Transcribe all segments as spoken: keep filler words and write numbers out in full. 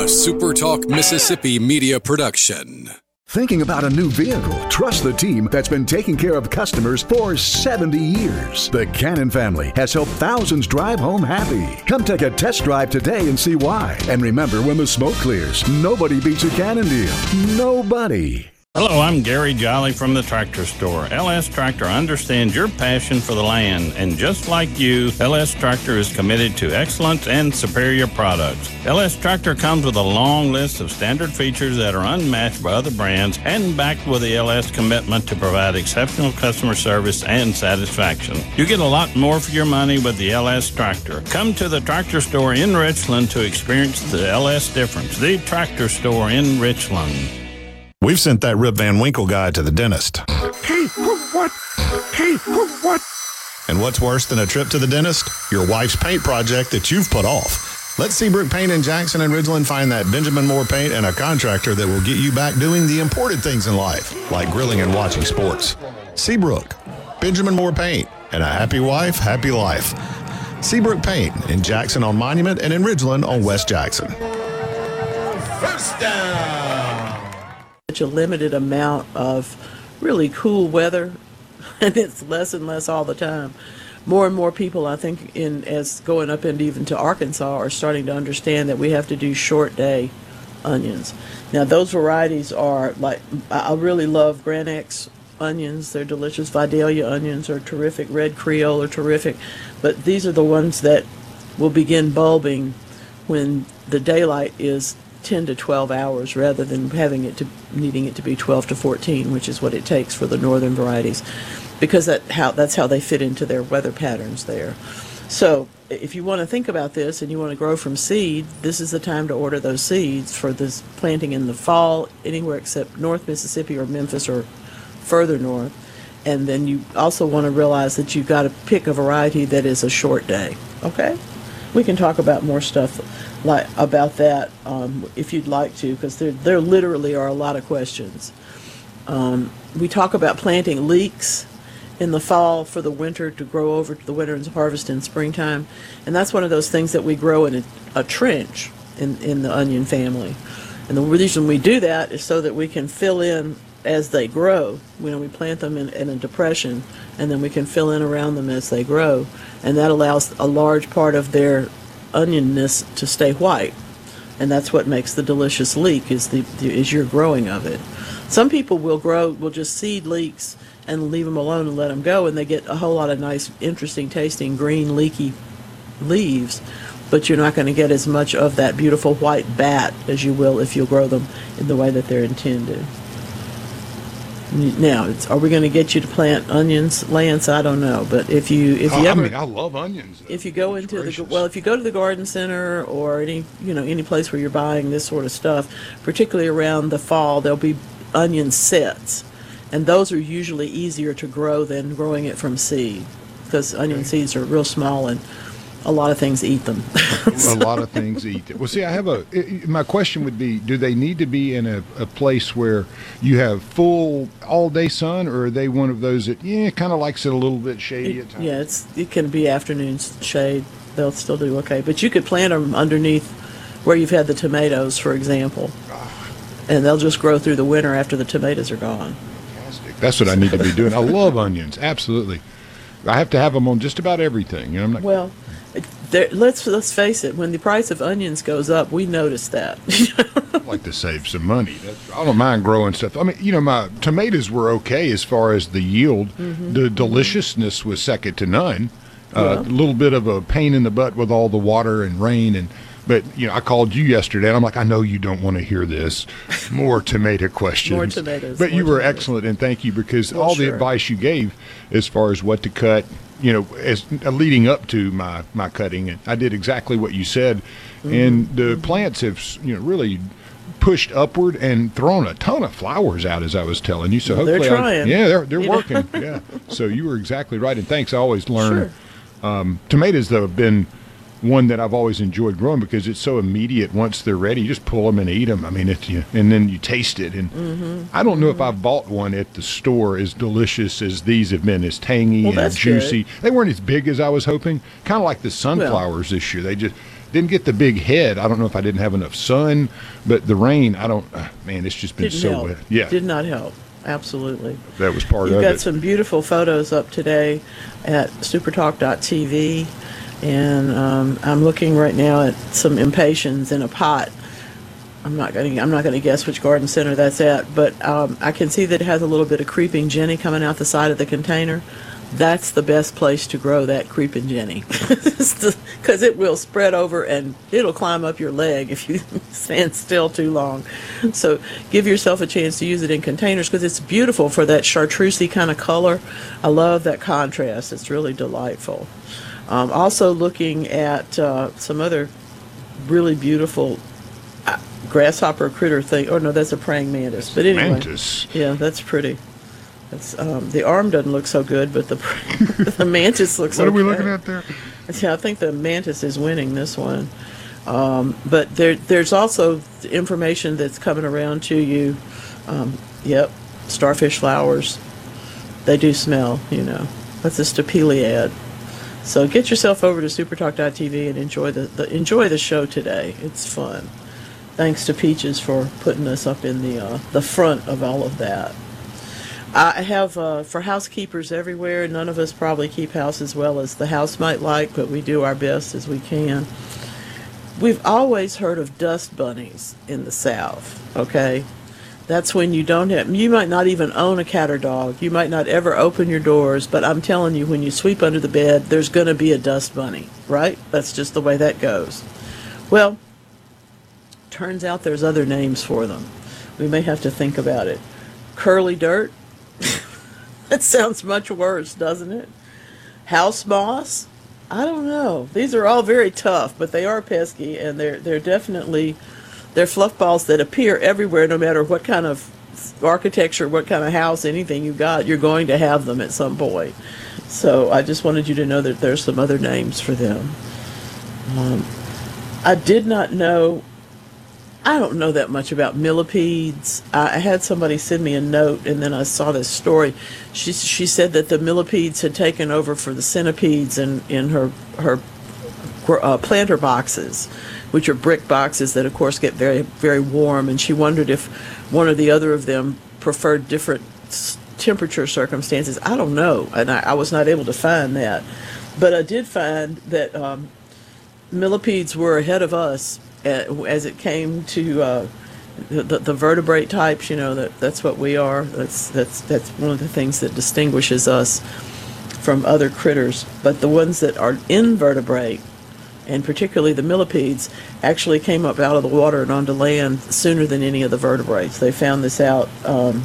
A Super Talk Mississippi media production. Thinking about a new vehicle? Trust the team that's been taking care of customers for seventy years. The Cannon family has helped thousands drive home happy. Come take a test drive today and see why. And remember, when the smoke clears, nobody beats a Cannon deal. Nobody. Hello, I'm Gary Jolly from the Tractor Store. L S Tractor understands your passion for the land, and just like you, L S Tractor is committed to excellence and superior products. L S Tractor comes with a long list of standard features that are unmatched by other brands and backed with the L S commitment to provide exceptional customer service and satisfaction. You get a lot more for your money with the L S Tractor. Come to the Tractor Store in Richland to experience the L S difference. The Tractor Store in Richland. We've sent that Rip Van Winkle guy to the dentist. Hey, what? Hey, what? And what's worse than a trip to the dentist? Your wife's paint project that you've put off. Let Seabrook Paint in Jackson and Ridgeland find that Benjamin Moore Paint and a contractor that will get you back doing the important things in life, like grilling and watching sports. Seabrook, Benjamin Moore Paint, and a happy wife, happy life. Seabrook Paint in Jackson on Monument and in Ridgeland on West Jackson. First down. Such a limited amount of really cool weather, and it's less and less all the time. More and more people, I think, in as going up into even to Arkansas, are starting to understand that we have to do short day onions. Now, those varieties are like, I really love Grand X onions. They're delicious. Vidalia onions are terrific. Red Creole are terrific. But these are the ones that will begin bulbing when the daylight is ten to twelve hours rather than having it to needing it to be twelve to fourteen, which is what it takes for the northern varieties, because that how that's how they fit into their weather patterns there. So if you want to think about this and you want to grow from seed, this is the time to order those seeds for this planting in the fall anywhere except North Mississippi or Memphis or further north. And then you also want to realize that you've got to pick a variety that is a short day. Okay? We can talk about more stuff like about that um, if you'd like to, because there there literally are a lot of questions. Um, we talk about planting leeks in the fall for the winter to grow over to the winter and harvest in springtime, and that's one of those things that we grow in a, a trench in, in the onion family. And the reason we do that is so that we can fill in as they grow. You know, we plant them in, in a depression, and then we can fill in around them as they grow, and that allows a large part of their onionness to stay white, and that's what makes the delicious leek is the, the is your growing of it. Some people will grow will just seed leeks and leave them alone and let them go, and they get a whole lot of nice, interesting tasting green leaky leaves, but you're not going to get as much of that beautiful white bat as you will if you'll grow them in the way that they're intended. Now, it's, are we going to get you to plant onions, Lance? I don't know, but if you if you oh, ever, I mean, I love onions. If you go into gracious. the well, if you go to the garden center or any you know any place where you're buying this sort of stuff, particularly around the fall, there'll be onion sets, and those are usually easier to grow than growing it from seed, because onion okay. seeds are real small and a lot of things eat them. A lot of things eat it. Well, see, I have a. It, my question would be: do they need to be in a, a place where you have full all day sun, or are they one of those that yeah, kind of likes it a little bit shady it, at times? Yeah, it's it can be afternoon shade. They'll still do okay, but you could plant them underneath where you've had the tomatoes, for example, oh. and they'll just grow through the winter after the tomatoes are gone. Fantastic. That's what I need to be doing. I love onions, absolutely. I have to have them on just about everything. You know, I'm not, well. There, let's let's face it. When the price of onions goes up, we notice that. I like to save some money. That's, I don't mind growing stuff. I mean, you know, my tomatoes were okay as far as the yield. Mm-hmm. The deliciousness was second to none. A uh, yeah. little bit of a pain in the butt with all the water and rain, and but you know, I called you yesterday, and I'm like, I know you don't want to hear this. More tomato questions. More tomatoes. But more you were tomatoes. excellent, and thank you because well, all sure. the advice you gave as far as what to cut. You know, as uh, leading up to my, my cutting, and I did exactly what you said, mm-hmm. and the mm-hmm. plants have, you know, really pushed upward and thrown a ton of flowers out, as I was telling you. So well, hopefully, they're trying. I, yeah, they're they're you working. Yeah. So you were exactly right, and thanks. I always learn. Sure. Um, tomatoes, though, have been one that I've always enjoyed growing because it's so immediate. Once they're ready, you just pull them and eat them. I mean, it's you, and then you taste it. And mm-hmm. I don't know mm-hmm. if I've bought one at the store as delicious as these have been, as tangy well, and juicy. Good. They weren't as big as I was hoping. Kind of like the sunflowers well, this year. They just Didn't get the big head. I don't know if I didn't have enough sun, but the rain, I don't, uh, man, it's just been Didn't so help. wet. Yeah. Did not help. Absolutely. That was part You've of got it. some beautiful photos up today at supertalk dot t v, and um, I'm looking right now at some impatiens in a pot. I'm not going to I'm not going to guess which garden center that's at, but um, I can see that it has a little bit of creeping Jenny coming out the side of the container. That's the best place to grow that creeping Jenny, because it will spread over and it'll climb up your leg if you stand still too long. So give yourself a chance to use it in containers, because it's beautiful for that chartreusey kind of color. I love that contrast. It's really delightful. Um, also looking at uh, some other really beautiful uh, grasshopper critter thing. Oh no, that's a praying mantis. But anyway, Mantis. yeah, that's pretty. That's, um, the arm doesn't look so good, but the the mantis looks. What are we okay. looking at there? Yeah, I think the mantis is winning this one. Um, but there, there's also information that's coming around to you. Um, yep, starfish flowers. They do smell, you know. That's a stapeliad. So get yourself over to supertalk dot t v and enjoy the, the enjoy the show today. It's fun. Thanks to Peaches for putting us up in the uh, the front of all of that. I have, uh, for housekeepers everywhere, none of us probably keep house as well as the house might like, but we do our best as we can. We've always heard of dust bunnies in the South, okay? That's when you don't have, you might not even own a cat or dog. You might not ever open your doors, but I'm telling you, when you sweep under the bed, there's going to be a dust bunny, right? That's just the way that goes. Well, turns out there's other names for them. We may have to think about it. Curly dirt. That sounds much worse, doesn't it? House moss? I don't know. These are all very tough, but they are pesky, and they're they're definitely they're fluff balls that appear everywhere, no matter what kind of architecture, what kind of house, anything you got, you're going to have them at some point. So I just wanted you to know that there's some other names for them. Um, I did not know. I don't know that much about millipedes. I had somebody send me a note, and then I saw this story. She she said that the millipedes had taken over for the centipedes in, in her her uh, planter boxes, which are brick boxes that, of course, get very, very warm. And she wondered if one or the other of them preferred different temperature circumstances. I don't know, and I, I was not able to find that. But I did find that um, millipedes were ahead of us as it came to uh, the, the vertebrate types. You know, that that's what we are. That's that's that's one of the things that distinguishes us from other critters. But the ones that are invertebrate, and particularly the millipedes, actually came up out of the water and onto land sooner than any of the vertebrates. They found this out. Um,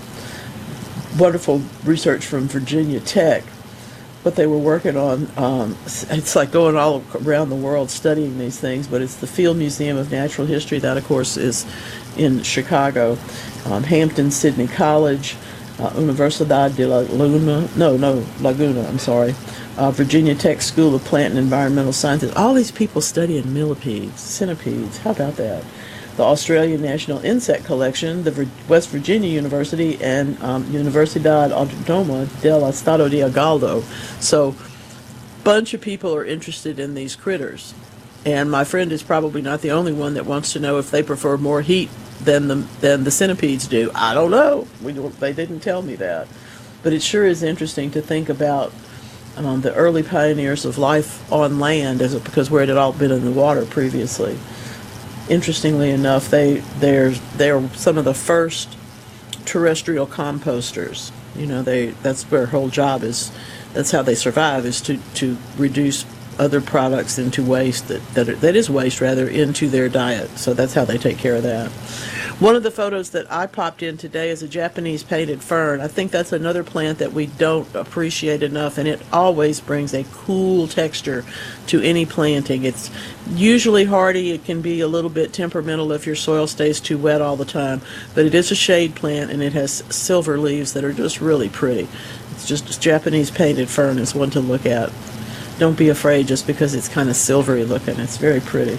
wonderful research from Virginia Tech. What they were working on, um, it's like going all around the world studying these things, but it's the Field Museum of Natural History. That, of course, is in Chicago. Um, Hampton Sydney College, uh, Universidad de la Laguna, no, no, Laguna, I'm sorry, uh, Virginia Tech School of Plant and Environmental Sciences. All these people studying millipedes, centipedes. How about that? The Australian National Insect Collection, the West Virginia University, and um, Universidad Autónoma del Estado de Hidalgo. So, bunch of people are interested in these critters. And my friend is probably not the only one that wants to know if they prefer more heat than the than the centipedes do. I don't know. We don't, they didn't tell me that. But it sure is interesting to think about um, the early pioneers of life on land, as it, because where it had all been in the water previously. Interestingly enough, they they're they're some of the first terrestrial composters. You know, they that's their whole job is. That's how they survive, is to, to reduce other products into waste that that, are, that is waste rather into their diet. So that's how they take care of that. One of the photos that I popped in today is a Japanese painted fern. I think that's another plant that we don't appreciate enough, and it always brings a cool texture to any planting. It's usually hardy. It can be a little bit temperamental if your soil stays too wet all the time, but it is a shade plant, and it has silver leaves that are just really pretty. It's just Japanese painted fern is one to look at. Don't be afraid just because it's kind of silvery looking. It's very pretty.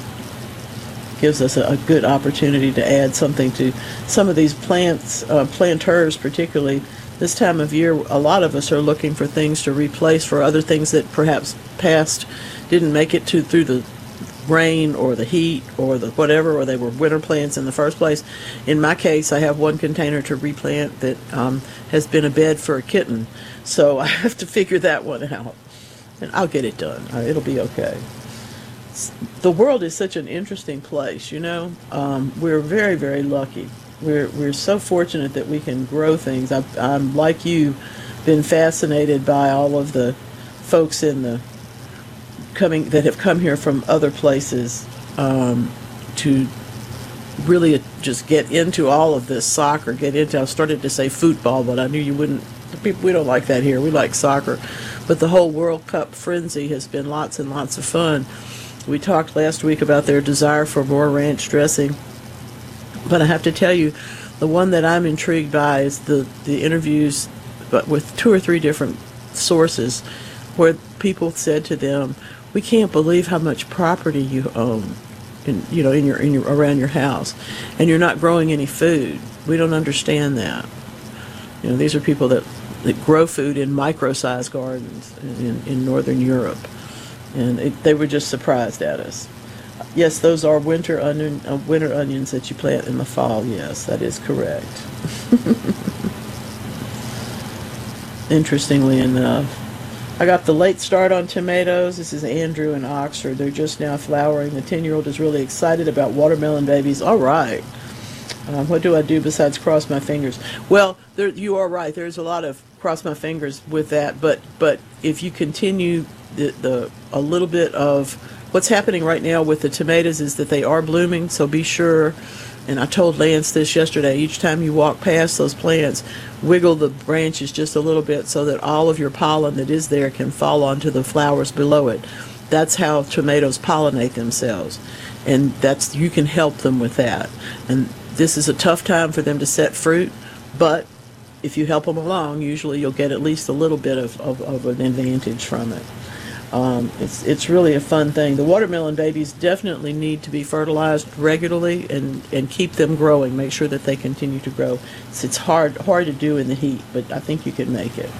Gives us a, a good opportunity to add something to some of these plants, uh, planters particularly. This time of year, a lot of us are looking for things to replace for other things that perhaps past didn't make it to through the rain or the heat or the whatever, or they were winter plants in the first place. In my case, I have one container to replant that um, has been a bed for a kitten, so I have to figure that one out, and I'll get it done. Uh, it'll be okay. The world is such an interesting place, you know. Um, we're very, very lucky. We're we're so fortunate that we can grow things. I, I'm like you, been fascinated by all of the folks in the coming that have come here from other places um, to really just get into all of this soccer. Get into. I started to say football, but I knew you wouldn't. People, we don't like that here. We like soccer, but the whole World Cup frenzy has been lots and lots of fun. We talked last week about their desire for more ranch dressing, but I have to tell you, the one that I'm intrigued by is the the interviews, but with two or three different sources, where people said to them, "We can't believe how much property you own, in, you know, in your in your around your house, and you're not growing any food. We don't understand that." You know, these are people that, that grow food in micro-sized gardens in, in Northern Europe, and it, they were just surprised at us. Yes, those are winter onion uh, winter onions that you plant in the fall. Yes, that is correct. Interestingly enough. I got the late start on tomatoes. This is Andrew in Oxford. They're just now flowering. The ten-year-old is really excited about watermelon babies. All right. Um, what do I do besides cross my fingers? Well, there, you are right. There's a lot of cross my fingers with that. But but if you continue the, the a little bit of what's happening right now with the tomatoes is that they are blooming. So be sure. And I told Lance this yesterday, each time you walk past those plants, wiggle the branches just a little bit so that all of your pollen that is there can fall onto the flowers below it. That's how tomatoes pollinate themselves. And that's you can help them with that. And this is a tough time for them to set fruit, but if you help them along, usually you'll get at least a little bit of, of, of an advantage from it. Um, it's it's really a fun thing. The watermelon babies definitely need to be fertilized regularly and, and keep them growing. Make sure that they continue to grow. It's, it's hard hard to do in the heat, but I think you can make it.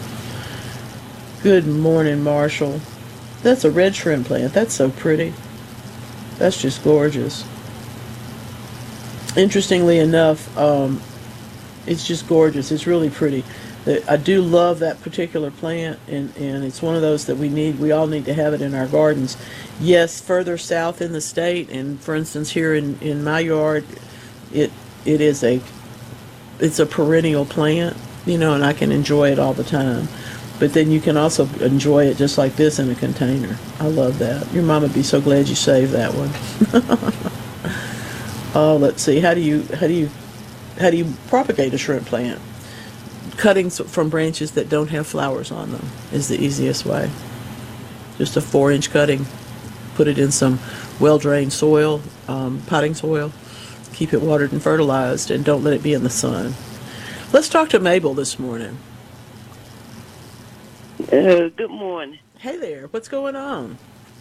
Good morning, Marshall. That's a red shrimp plant. That's so pretty. That's just gorgeous. Interestingly enough, um, it's just gorgeous. It's really pretty. I do love that particular plant, and, and it's one of those that we need. We all need to have it in our gardens. Yes, further south in the state, and for instance here in, in my yard, it it is a it's a perennial plant, you know, and I can enjoy it all the time. But then you can also enjoy it just like this in a container. I love that. Your mom would be so glad you saved that one. Oh, let's see. How do you how do you how do you propagate a shrimp plant? Cuttings from branches that don't have flowers on them is the easiest way. Just a four-inch cutting. Put it in some well-drained soil, um, potting soil. Keep it watered and fertilized, and don't let it be in the sun. Let's talk to Mabel this morning. Uh, good morning. Hey there. What's going on?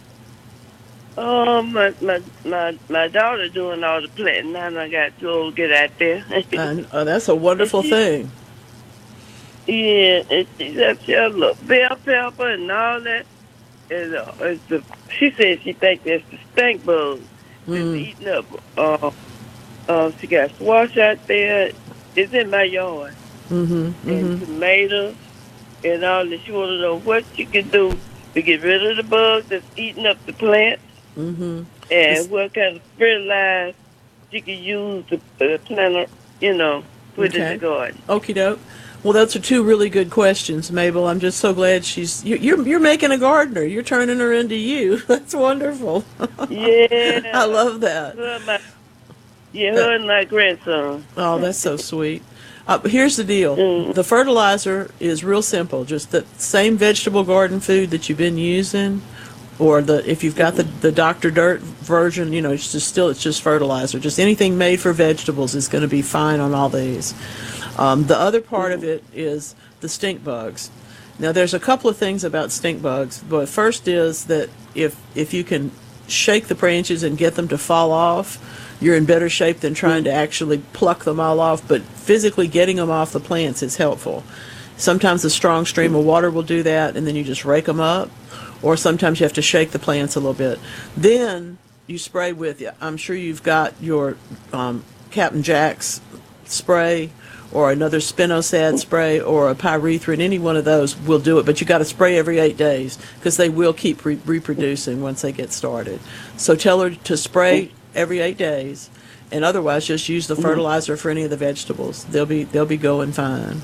Um, my, my my my daughter doing all the planting, and I got to go get out there. And, uh, that's a wonderful she, thing. Yeah, and she got she a little bell pepper and all that. And uh, it's the, she said she think that's the stink bugs that's Mm. eating up. Uh, uh, she got squash out there. It's in my yard. Mm-hmm. And Mm-hmm. tomatoes and all that. She want to know what you can do to get rid of the bugs that's eating up the plants. Mm-hmm. And It's- what kind of fertilizer you can use to uh, plant, you know, put in Okay. the garden. Okie doke. Well, those are two really good questions, Mabel. I'm just so glad she's you, you're you're making a gardener. You're turning her into you. That's wonderful. Yeah. I love that. Her and my, yeah, her and my grandson. Oh, that's so sweet. Uh, here's the deal. Mm. The fertilizer is real simple. Just the same vegetable garden food that you've been using, or the if you've got the, the Doctor Dirt version, you know, it's just still it's just fertilizer. Just anything made for vegetables is going to be fine on all these. Um, the other part of it is the stink bugs. Now, there's a couple of things about stink bugs. But first is that if if you can shake the branches and get them to fall off, you're in better shape than trying to actually pluck them all off. But physically getting them off the plants is helpful. Sometimes a strong stream of water will do that, and then you just rake them up. or sometimes you have to shake the plants a little bit. Then you spray with, I'm sure you've got your um, Captain Jack's spray, or another spinosad spray, or a pyrethrin. Any one of those will do it, but you got to spray every eight days because they will keep re- reproducing once they get started. So tell her to spray every eight days, and otherwise just use the fertilizer for any of the vegetables. They'll be they'll be going fine.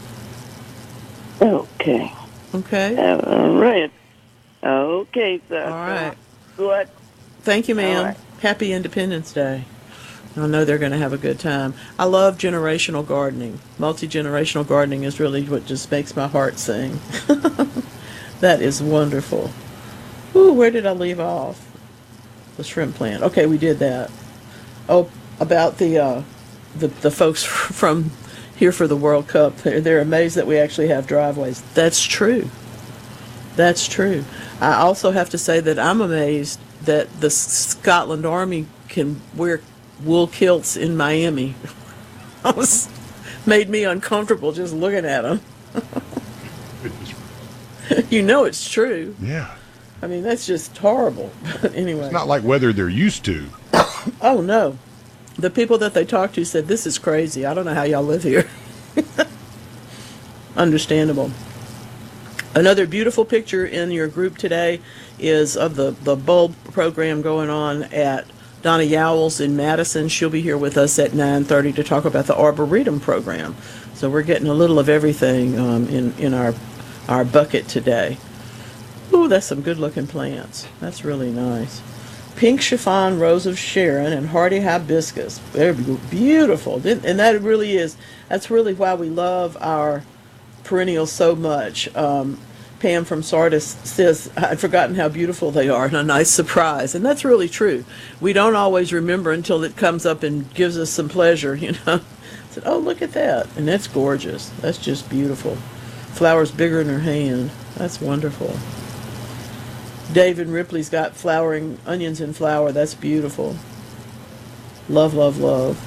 Okay. Okay. All right. Okay, sir. All right. Good. Thank you, ma'am. All right. Happy Independence Day. I know they're going to have a good time. I love generational gardening. Multi-generational gardening is really what just makes my heart sing. That is wonderful. Ooh, where did I leave off? The shrimp plant. Okay, we did that. Oh, about the uh, the the folks from here for the World Cup. They're, they're amazed that we actually have driveways. That's true. That's true. I also have to say that I'm amazed that the Scotland Army can wear wool kilts in Miami. I was made me uncomfortable just looking at them. You know it's true. Yeah. I mean, that's just horrible. But anyway. It's not like weather they're used to. Oh, no. The people that they talked to said, this is crazy. I don't know how y'all live here. Understandable. Another beautiful picture in your group today is of the, the bulb program going on at Donna Yowles in Madison. She'll be here with us at nine thirty to talk about the Arboretum program. So we're getting a little of everything um, in, in our, our bucket today. Ooh, that's some good-looking plants. That's really nice. Pink chiffon rose of Sharon and hardy hibiscus. They're beautiful. And that really is, that's really why we love our perennials so much. Um, Pam from Sardis says, I'd forgotten how beautiful they are, and a nice surprise. And that's really true. We don't always remember until it comes up and gives us some pleasure, you know. I said, oh, look at that. And that's gorgeous. That's just beautiful. Flowers bigger in her hand. That's wonderful. David Ripley's got flowering onions in flower. That's beautiful. Love, love, love.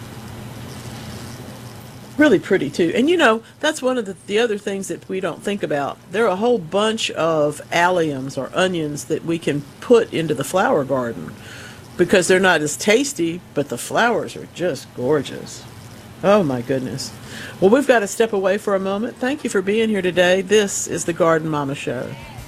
Really pretty, too. And, you know, that's one of the, the other things that we don't think about. There are a whole bunch of alliums or onions that we can put into the flower garden because they're not as tasty, but the flowers are just gorgeous. Oh, my goodness. Well, we've got to step away for a moment. Thank you for being here today. This is the Garden Mama Show.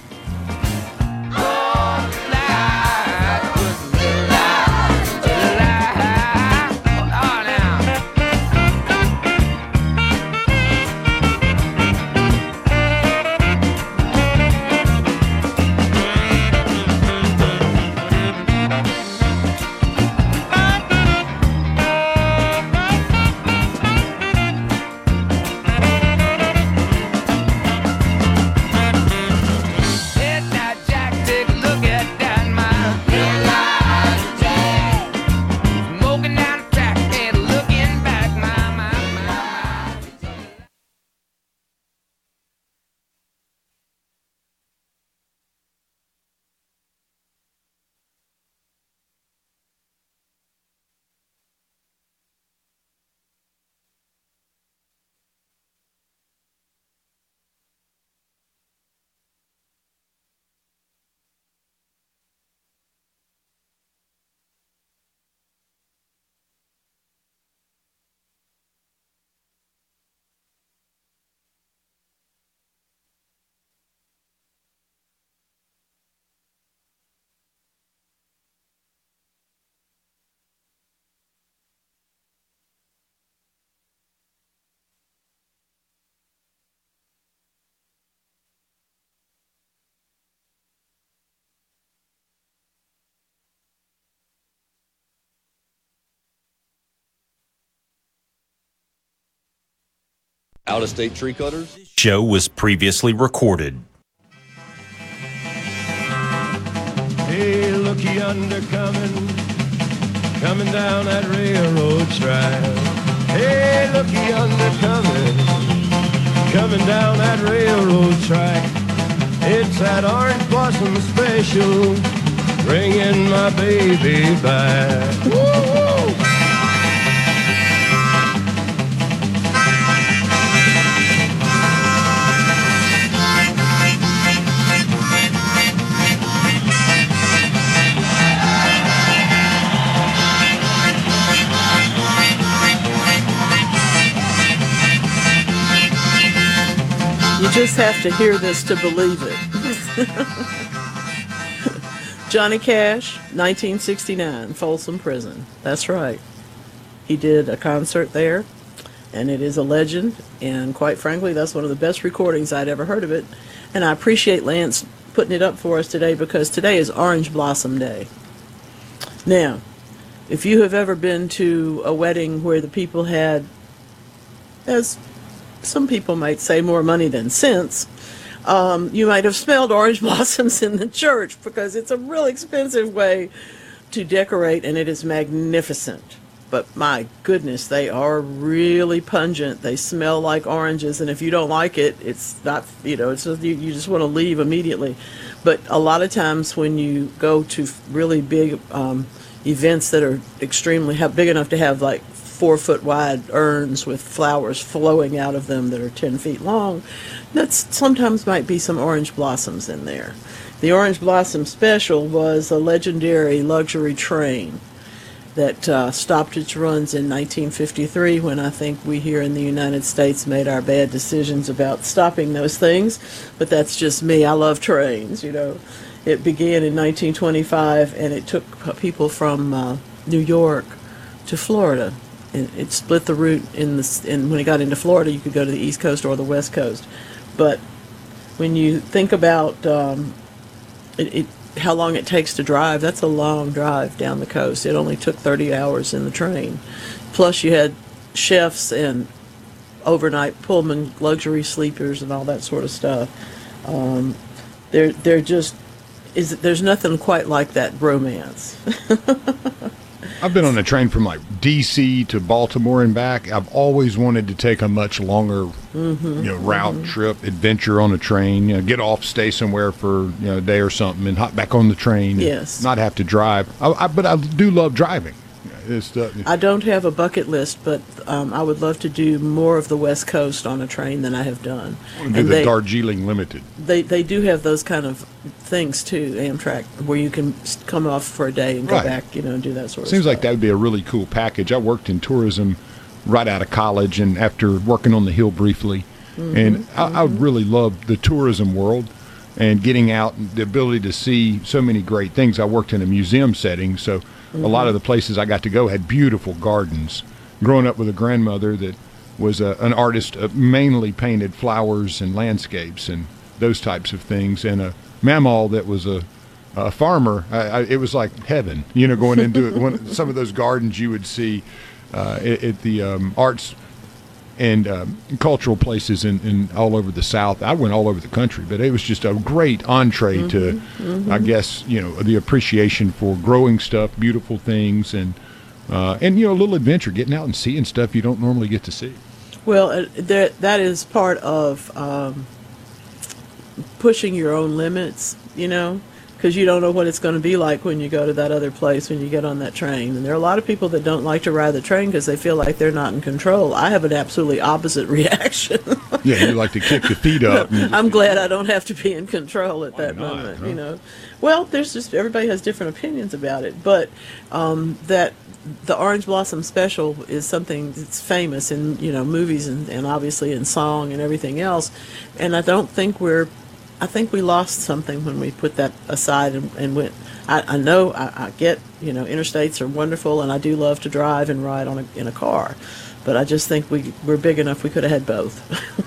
Out-of-state tree cutters? Show was previously recorded. Hey, look yonder coming, coming down that railroad track. Hey, look yonder coming, coming down that railroad track. It's that orange blossom special, bringing my baby back. Woo-hoo! You just have to hear this to believe it. Johnny Cash, nineteen sixty-nine, Folsom Prison. That's right. He did a concert there, and it is a legend, and quite frankly, that's one of the best recordings I'd ever heard of it. And I appreciate Lance putting it up for us today, because today is Orange Blossom Day. Now, if you have ever been to a wedding where the people had, as some people might say, more money than sense, um, you might have smelled orange blossoms in the church, because it's a real expensive way to decorate, and it is magnificent. But my goodness, they are really pungent. They smell like oranges, and if you don't like it, it's not, you know, it's just, you, you just want to leave immediately. But a lot of times when you go to really big um, events that are extremely have, big enough to have like four foot wide urns with flowers flowing out of them that are ten feet long, that's sometimes might be some orange blossoms in there. The Orange Blossom Special was a legendary luxury train that uh, stopped its runs in nineteen fifty-three, when I think we here in the United States made our bad decisions about stopping those things. But that's just me. I love trains, you know. It began in nineteen twenty-five, and it took people from uh, New York to Florida. It, it split the route in the, and when it got into Florida, you could go to the East Coast or the West Coast. But when you think about um, it, it, how long it takes to drive, that's a long drive down the coast. It only took thirty hours in the train. Plus you had chefs and overnight Pullman luxury sleepers and all that sort of stuff. Um, they're, they're just, is there's nothing quite like that bromance. I've been on a train from like D C to Baltimore and back. I've always wanted to take a much longer, mm-hmm, you know, route mm-hmm. trip, adventure on a train. You know, get off, stay somewhere for you know a day or something, and hop back on the train. Yes. And not have to drive. I, I, but I do love driving. It's the, I don't have a bucket list, but um, I would love to do more of the West Coast on a train than I have done. I want to do the they, Darjeeling Limited. They they do have those kind of things too, Amtrak, where you can come off for a day and go right. back, you know, and do that sort of Seems stuff. like that would be a really cool package. I worked in tourism right out of college, and after working on the Hill briefly, mm-hmm, and I, mm-hmm. I would really love the tourism world and getting out and the ability to see so many great things. I worked in a museum setting, so mm-hmm. a lot of the places I got to go had beautiful gardens. Growing up with a grandmother that was a, an artist, uh, mainly painted flowers and landscapes and those types of things, and a mamaw that was a, a farmer, I, I, it was like heaven, you know, going into it. One, some of those gardens you would see uh, at, at the um, arts and um, cultural places in, in all over the South. I went all over the country, but it was just a great entree mm-hmm, to, mm-hmm. I guess, you know, the appreciation for growing stuff, beautiful things, and uh, and you know, a little adventure, getting out and seeing stuff you don't normally get to see. Well, uh, there, that is part of um, pushing your own limits, you know, because you don't know what it's going to be like when you go to that other place, when you get on that train. And there are a lot of people that don't like to ride the train because they feel like they're not in control. I have an absolutely opposite reaction. Yeah, you like to kick your feet up. And I'm glad I don't have to be in control at that not, moment, huh? you know. Well, there's just, everybody has different opinions about it. But um, that the Orange Blossom Special is something that's famous in, you know, movies and, and obviously in song and everything else. And I don't think we're I think we lost something when we put that aside and, and went. I, I know I, I get, you know, interstates are wonderful, and I do love to drive and ride on a, in a car, but I just think we we're big enough we could have had both.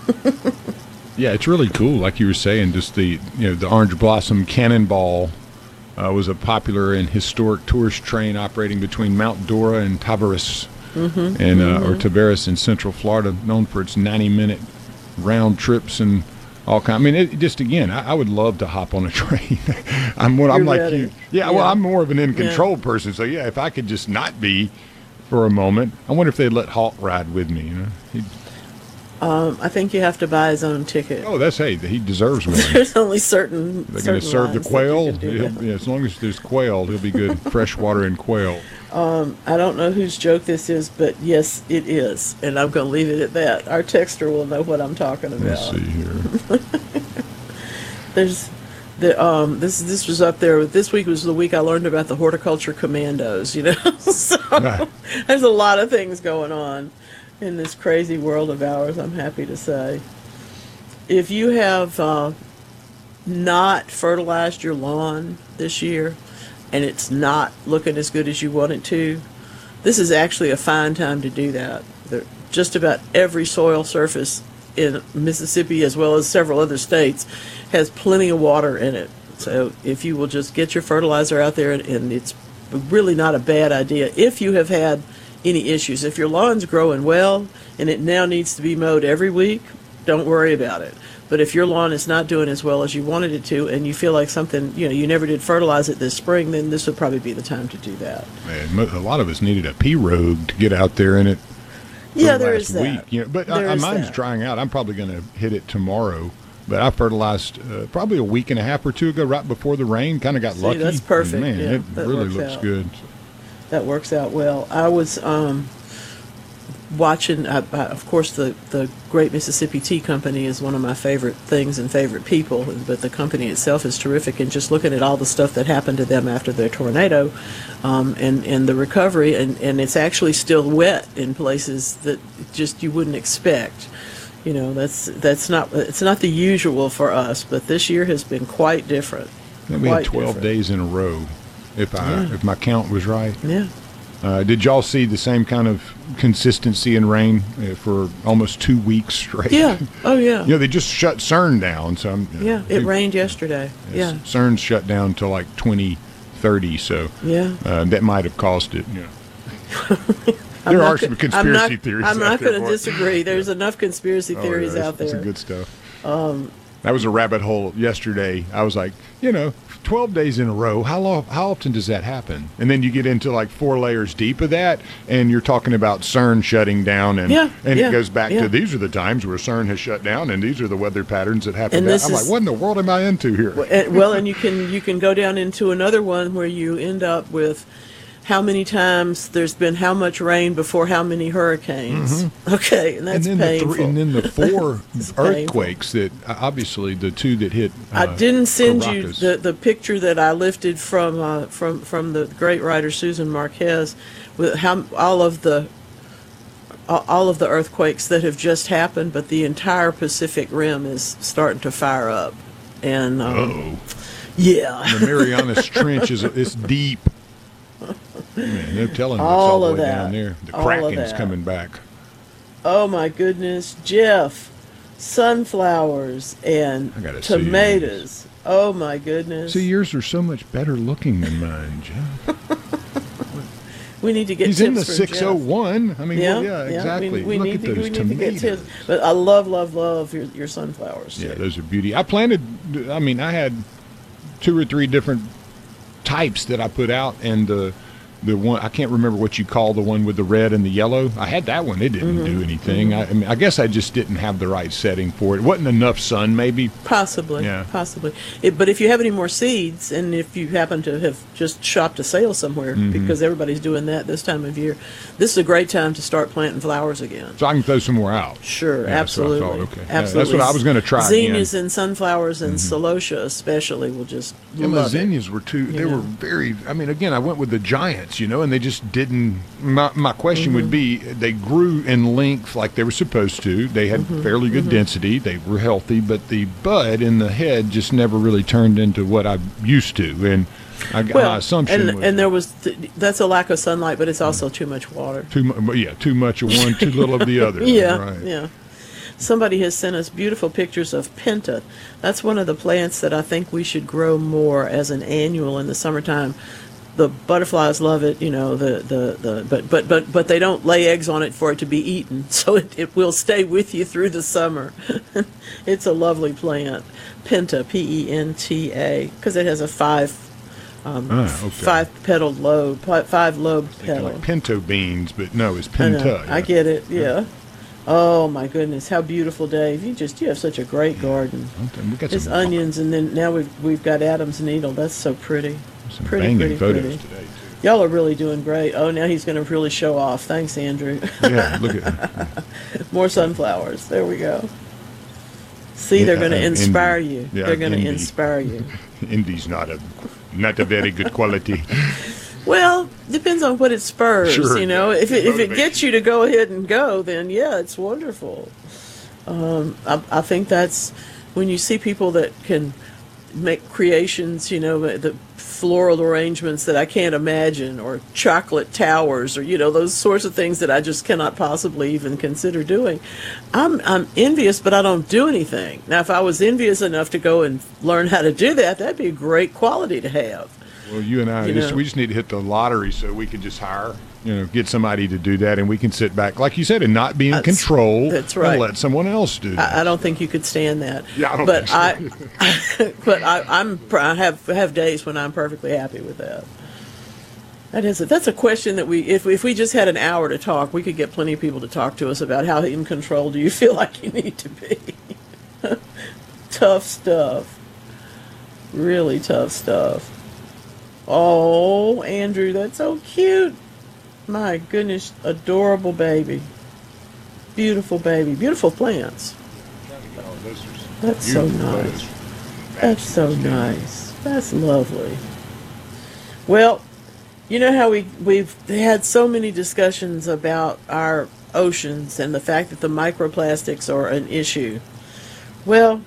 Yeah, it's really cool, like you were saying. Just the you know the Orange Blossom Cannonball uh, was a popular and historic tourist train operating between Mount Dora and Tavares, mm-hmm, and uh, mm-hmm. or Tavares in Central Florida, known for its ninety minute round trips and all kind. I mean, it, just again, I, I would love to hop on a train. I'm what I'm like ready. you. Yeah, yeah, well, I'm more of an in control yeah. person. So yeah, if I could just not be for a moment, I wonder if they'd let Halt ride with me. You know, He'd, um, I think you have to buy his own ticket. Oh, that's hey, he deserves one. There's only certain. They're going to serve the quail. Yeah, as long as there's quail, he'll be good. Freshwater and quail. Um, I don't know whose joke this is, but yes, it is, and I'm going to leave it at that. Our texter will know what I'm talking about. Let's see here. There's the um this this was up there. This week was the week I learned about the horticulture commandos. You know, so right. There's a lot of things going on in this crazy world of ours, I'm happy to say. if you have uh, not fertilized your lawn this year and it's not looking as good as you want it to, this is actually a fine time to do that. There, just about every soil surface in Mississippi, as well as several other states, has plenty of water in it. So if you will just get your fertilizer out there, and, and it's really not a bad idea. If you have had any issues, if your lawn's growing well and it now needs to be mowed every week, don't worry about it. But if your lawn is not doing as well as you wanted it to, and you feel like something, you know, you never did fertilize it this spring, then this would probably be the time to do that. Man, mo- a lot of us needed a P-Rogue to get out there in it. for Yeah, the there last is that. week. You know, but There I, is mine's that. drying out. I'm probably going to hit it tomorrow. But I fertilized uh, probably a week and a half or two ago, right before the rain. Kind of got See, lucky. that's perfect. And, man, Yeah, it that really works looks out. good. That works out well. I was um, watching, I, I, of course, the, the Great Mississippi Tea Company is one of my favorite things and favorite people, but the company itself is terrific. And just looking at all the stuff that happened to them after their tornado um, and, and the recovery, and, and it's actually still wet in places that just you wouldn't expect. You know, that's that's not it's not the usual for us, but this year has been quite different. And we had Quite twelve different. days in a row, if I Yeah. if my count was right. Yeah. Uh, did y'all see the same kind of consistency in rain uh, for almost two weeks straight? Yeah. Oh, yeah. You know, they just shut CERN down. So I'm, you know, Yeah. It they- rained yesterday. yes, Yeah. CERN's shut down till like twenty thirty. So Yeah. uh, that might have caused it. You know. I'm There not are go- some I'm conspiracy not, theories. I'm out not there going to for it. disagree. There's enough conspiracy Oh, theories yeah, out that's- there. That's the good stuff. Um, That was a rabbit hole yesterday. I was like, you know, twelve days in a row. How long? How often does that happen? And then you get into like four layers deep of that, and you're talking about CERN shutting down, and Yeah, and yeah, it goes back yeah. to these are the times where CERN has shut down, and these are the weather patterns that happen. And That. this I'm is- like, what in the world am I into here? and- well, and you can you can go down into another one where you end up with how many times there's been how much rain before how many hurricanes. Okay, and that's and then painful. the three, and then the four It's painful. earthquakes that uh, obviously the two that hit. Uh, I didn't send Caracas. you the, the picture that I lifted from uh, from from the great writer Susan Marquez with how all of the all all of the earthquakes that have just happened, but the entire Pacific Rim is starting to fire up, and um, Uh-oh. yeah, The Marianas Trench is it's deep. Man, no telling what's All all, of the way that. down there. The All of Kraken's that. coming back. oh my goodness, Jeff, sunflowers and I gotta see these. tomatoes. Oh my goodness, See, yours are so much better looking than mine, Jeff. we need to get He's tips in the from six oh one. I mean, Yeah, well, yeah, yeah, exactly. We, we Look need at to, those we need tomatoes. to get tips. But I love, love, love your, your sunflowers. Yeah, too. those are beauty. I planted. I mean, I had two or three different types that I put out, and the the one I can't remember what you call the one with the red and the yellow. I had that one. It didn't Mm-hmm. do anything. I, I mean, I guess I just didn't have the right setting for it. It wasn't enough sun, maybe. Possibly, Yeah. possibly. It, but if you have any more seeds, and if you happen to have just shopped a sale somewhere, Mm-hmm. because everybody's doing that this time of year, this is a great time to start planting flowers again. So I can throw some more out. Sure, Yeah, that's what I absolutely. thought. Okay. Yeah, Absolutely. that's what I was gonna try Zinnias again. and sunflowers and celosia especially will just Yeah, my love it. zinnias were too. They You know. were very. I mean, again, I went with the giants, you know, and they just didn't. My my question would be: they grew in length like they were supposed to. They had fairly good density. They were healthy, but the bud in the head just never really turned into what I'm used to. And I, Well, my assumption and, was and there was th- that's a lack of sunlight, but it's also too much water. too much. Yeah, too much of one, too little of the other. Yeah, right. yeah. Somebody has sent us beautiful pictures of penta. That's one of the plants that I think we should grow more as an annual in the summertime. The butterflies love it, you know. The, the, the but but but but they don't lay eggs on it for it to be eaten, so it, it will stay with you through the summer. It's a lovely plant, penta, P E N T A, because it has a five um, Ah, okay. five petaled lobe, fi- five lobed Thinking petal. like pinto beans, but no, it's I know. pinta. I get it. Yeah. Oh my goodness, how beautiful, Dave! You just you have such a great garden. We got It's some, onions, and then now we've we've got Adam's needle. That's so pretty. some pretty, banging pretty, photos pretty. today. Y'all are really doing great. Oh, now he's going to really show off. Thanks, Andrew. Too. Yeah, look at. More sunflowers. There we go. See, they're Yeah, going to uh, inspire envy. you. Yeah, they're going to envy. inspire you. Indy's not a not a very good quality. Well, depends on what it spurs. Sure, you know, yeah. if it if it Motivates gets you to go ahead and go, then yeah, it's wonderful. Um, I, I think that's when you see people that can make creations, you know, the floral arrangements that I can't imagine, or chocolate towers, or, you know, those sorts of things that I just cannot possibly even consider doing. I'm I'm envious, but I don't do anything. Now, if I was envious enough to go and learn how to do that, that'd be a great quality to have. Well, you and I, You just, know. we just need to hit the lottery so we can just hire, you know, get somebody to do that, and we can sit back, like you said, and not be in That's- control. that's right. And let someone else do that. I, I don't think you could stand that. Yeah, I don't but think so. I, but I, I'm I have have days when I'm perfectly happy with that. That is it. That's a question that we, if if we just had an hour to talk, we could get plenty of people to talk to us about how in control do you feel like you need to be. Tough stuff. Really tough stuff. Oh, Andrew, that's so cute. My goodness, adorable baby. Beautiful baby. Beautiful plants. That's so nice. That's so nice. That's lovely. Well, you know how we, we've had so many discussions about our oceans and the fact that the microplastics are an issue. Well,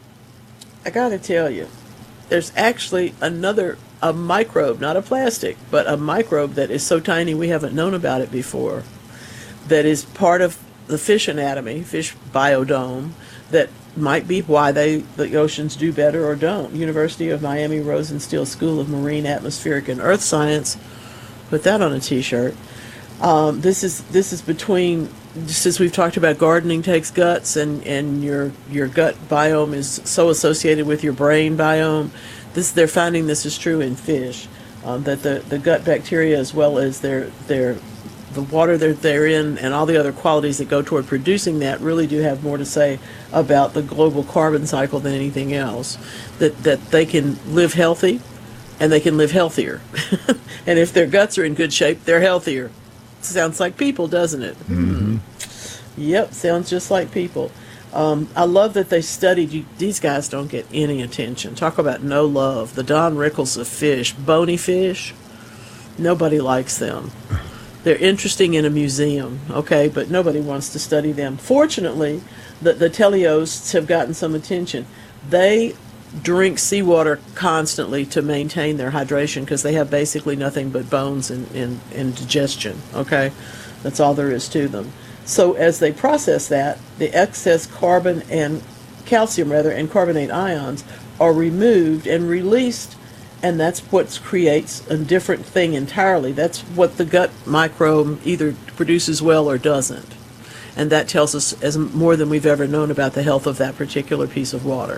I gotta tell you, there's actually another, a microbe, not a plastic, but a microbe that is so tiny we haven't known about it before, that is part of the fish anatomy, fish biodome, that might be why they the oceans do better or don't. University of Miami Rosenstiel School of Marine Atmospheric and Earth Science, put that on a t-shirt. Um, this is this is between, just as we've talked about, gardening takes guts, and, and your your gut biome is so associated with your brain biome. This they're finding this is true in fish, um, that the, the gut bacteria, as well as their their the water that they're in and all the other qualities that go toward producing that, really do have more to say about the global carbon cycle than anything else. That that they can live healthy, and they can live healthier. And if their guts are in good shape, they're healthier. Sounds like people, doesn't it? Mm-hmm. Yep, sounds just like people. Um, I love that they studied, you, these guys don't get any attention. Talk about no love. The Don Rickles of fish, bony fish, nobody likes them. They're interesting in a museum, okay, but nobody wants to study them. Fortunately, the, the teleosts have gotten some attention. They drink seawater constantly to maintain their hydration because they have basically nothing but bones and, and, and digestion, okay? That's all there is to them. So as they process that, the excess carbon and calcium, rather, and carbonate ions are removed and released, and that's what creates a different thing entirely. That's what the gut microbe either produces well or doesn't. And that tells us as more than we've ever known about the health of that particular piece of water.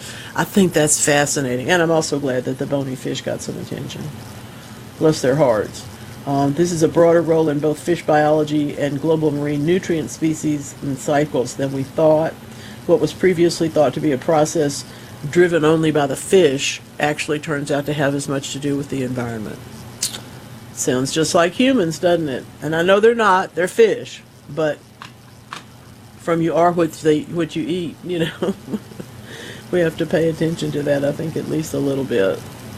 I think that's fascinating, and I'm also glad that the bony fish got some attention. Bless their hearts. Um, this is a broader role in both fish biology and global marine nutrient species and cycles than we thought. What was previously thought to be a process driven only by the fish actually turns out to have as much to do with the environment. Sounds just like humans, doesn't it? And I know they're not, they're fish, but from you are what, they, what you eat, you know. We have to pay attention to that, I think, at least a little bit.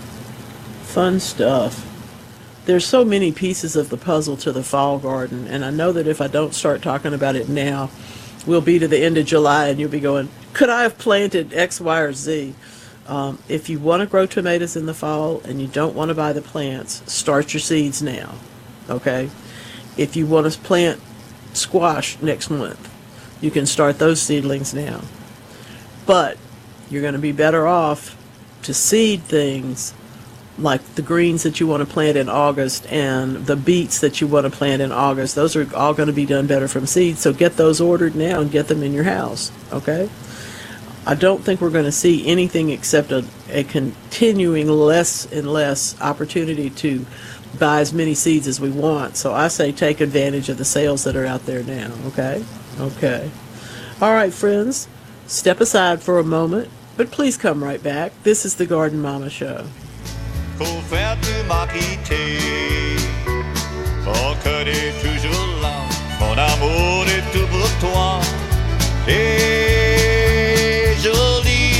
Fun stuff. There's so many pieces of the puzzle to the fall garden, and I know that if I don't start talking about it now, we'll be to the end of July and you'll be going, could I have planted X, Y, or Z? Um, if you want to grow tomatoes in the fall and you don't want to buy the plants, start your seeds now, okay? If you want to plant squash next month, you can start those seedlings now. But you're going to be better off to seed things like the greens that you want to plant in August and the beets that you want to plant in August. Those are all going to be done better from seed. So get those ordered now and get them in your house, okay? I don't think we're going to see anything except a, a continuing less and less opportunity to buy as many seeds as we want. So I say take advantage of the sales that are out there now, okay? Okay. All right, friends, step aside for a moment, but please come right back. This is the Garden Mama Show. Faut faire tu m'as quitté. Ton cœur est toujours là. Mon amour est tout pour toi. T'es jolie.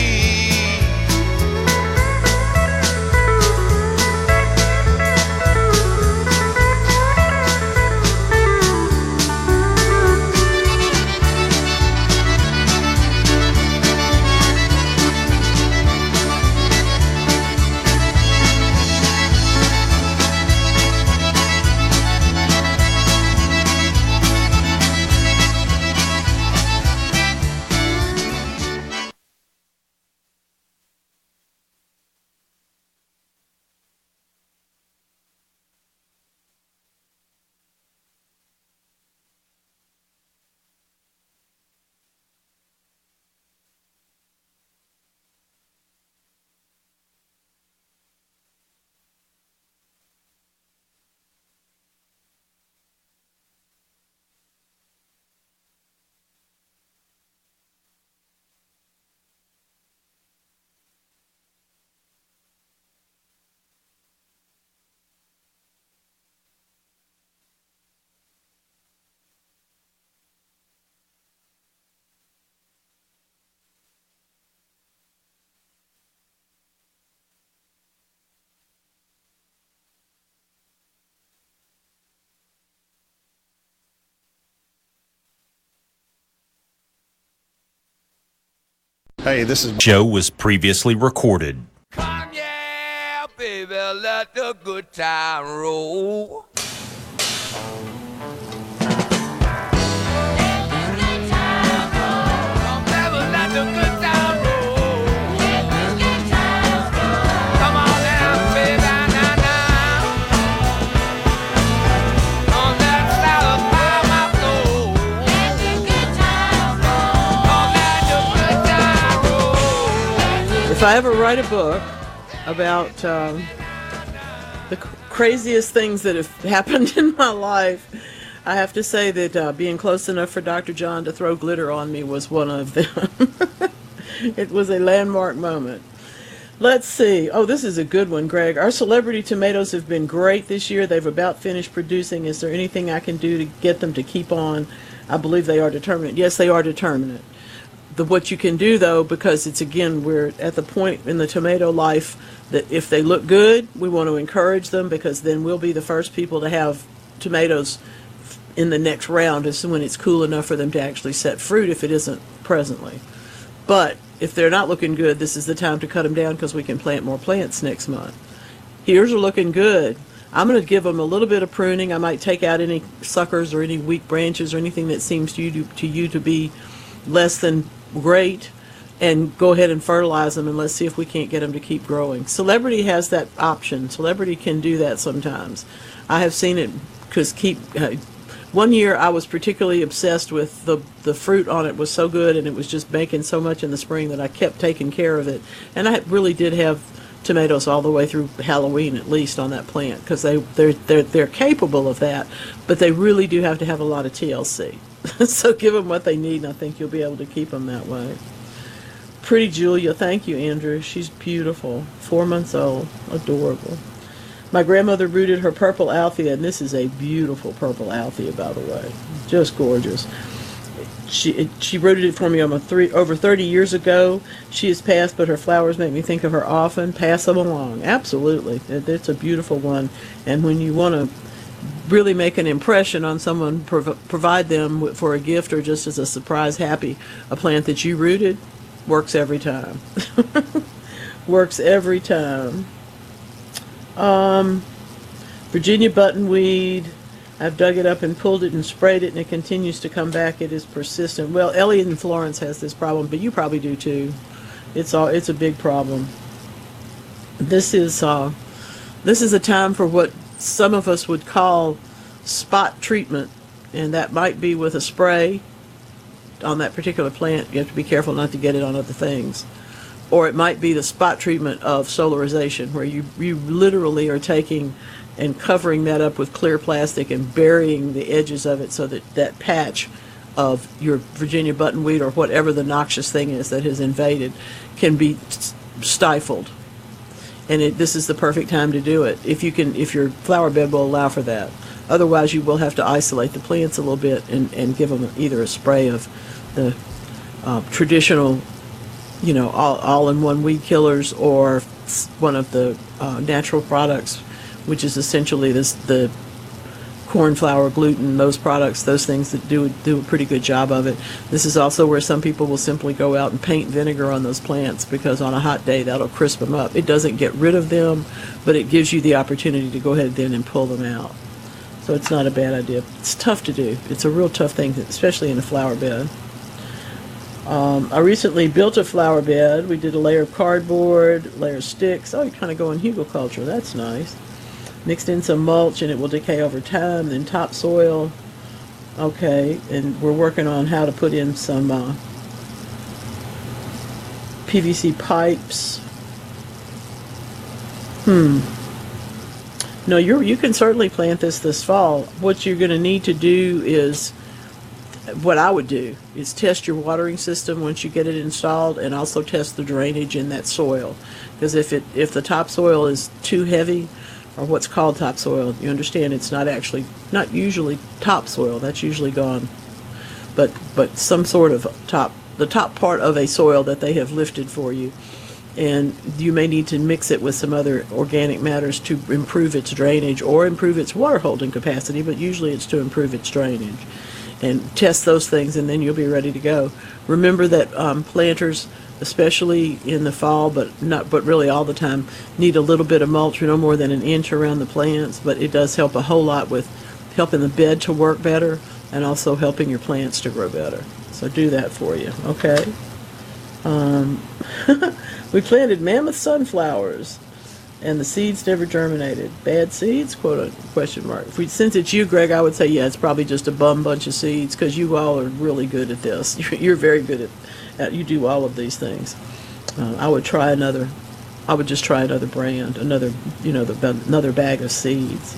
Hey, this is Show was previously recorded. Come yeah, baby, let the good time roll. If I ever write a book about um, the cr- craziest things that have happened in my life, I have to say that uh, being close enough for Doctor John to throw glitter on me was one of them. It was a landmark moment. Let's see. Oh, this is a good one, Greg. Our celebrity tomatoes have been great this year. They've about finished producing. Is there anything I can do to get them to keep on? I believe they are determinate. Yes, they are determinate. The, what you can do, though, because it's, again, we're at the point in the tomato life that if they look good, we want to encourage them, because then we'll be the first people to have tomatoes in the next round as when it's cool enough for them to actually set fruit, if it isn't presently. But if they're not looking good, this is the time to cut them down, because we can plant more plants next month. Yours are looking good. I'm going to give them a little bit of pruning. I might take out any suckers or any weak branches or anything that seems to you to, to, you to be less than great, and go ahead and fertilize them, and let's see if we can't get them to keep growing. Celebrity has that option. Celebrity can do that sometimes. I have seen it, because keep uh, one year I was particularly obsessed with the the fruit on it was so good, and it was just making so much in the spring that I kept taking care of it, and I really did have tomatoes all the way through Halloween at least on that plant, because they they're, they're they're capable of that, but they really do have to have a lot of T L C. So give them what they need, and I think you'll be able to keep them that way. Pretty Julia, thank you, Andrew. She's beautiful. Four months old. Adorable. My grandmother rooted her purple Althea, and this is a beautiful purple Althea, by the way. Just gorgeous. She she rooted it for me almost three, over thirty years ago. She has passed, but her flowers make me think of her often. Pass them along. Absolutely. It, it's a beautiful one. And when you want to really make an impression on someone, prov- provide them for a gift or just as a surprise happy, a plant that you rooted, works every time. Works every time. Um, Virginia buttonweed, I've dug it up and pulled it and sprayed it, and it continues to come back. It is persistent. Well, Elliot in Florence has this problem, but you probably do too. It's all, it's a big problem. This is uh, this is a time for what some of us would call spot treatment, and that might be with a spray on that particular plant. You have to be careful not to get it on other things. Or it might be the spot treatment of solarization, where you, you literally are taking and covering that up with clear plastic and burying the edges of it so that that patch of your Virginia buttonweed or whatever the noxious thing is that has invaded can be stifled. And it, this is the perfect time to do it, if you can, if your flower bed will allow for that. Otherwise, you will have to isolate the plants a little bit and, and give them either a spray of the uh, traditional, you know, all, all-in-one weed killers, or one of the uh, natural products, which is essentially this the corn flour, gluten, those products, those things that do do a pretty good job of it. This is also where some people will simply go out and paint vinegar on those plants, because on a hot day that'll crisp them up. It doesn't get rid of them, but it gives you the opportunity to go ahead then and pull them out. So it's not a bad idea. It's tough to do. It's a real tough thing, especially in a flower bed. Um, I recently built a flower bed. We did a layer of cardboard, layer of sticks. Oh, you kind of go in hugelkultur. That's nice. Mixed in some mulch, and it will decay over time. Then topsoil. Okay, and we're working on how to put in some uh, P V C pipes. Hmm. No, you you can certainly plant this this fall. What you're going to need to do is, what I would do is test your watering system once you get it installed, and also test the drainage in that soil. Because if it if the topsoil is too heavy, or what's called topsoil, you understand it's not actually, not usually topsoil, that's usually gone, but but some sort of top, the top part of a soil that they have lifted for you, and you may need to mix it with some other organic matters to improve its drainage or improve its water holding capacity, but usually it's to improve its drainage. and test those things, and then you'll be ready to go. Remember that um, planters, especially in the fall, but not, but really all the time, need a little bit of mulch, no more than an inch around the plants, but it does help a whole lot with helping the bed to work better and also helping your plants to grow better. So do that for you, okay? Um, we planted mammoth sunflowers, and the seeds never germinated. Bad seeds? Quote a question mark. If we, since it's you, Greg, I would say, yeah, it's probably just a bum bunch of seeds, because you all are really good at this. You're, you're very good at, at, you do all of these things. Uh, I would try another, I would just try another brand, another, you know, the, another bag of seeds.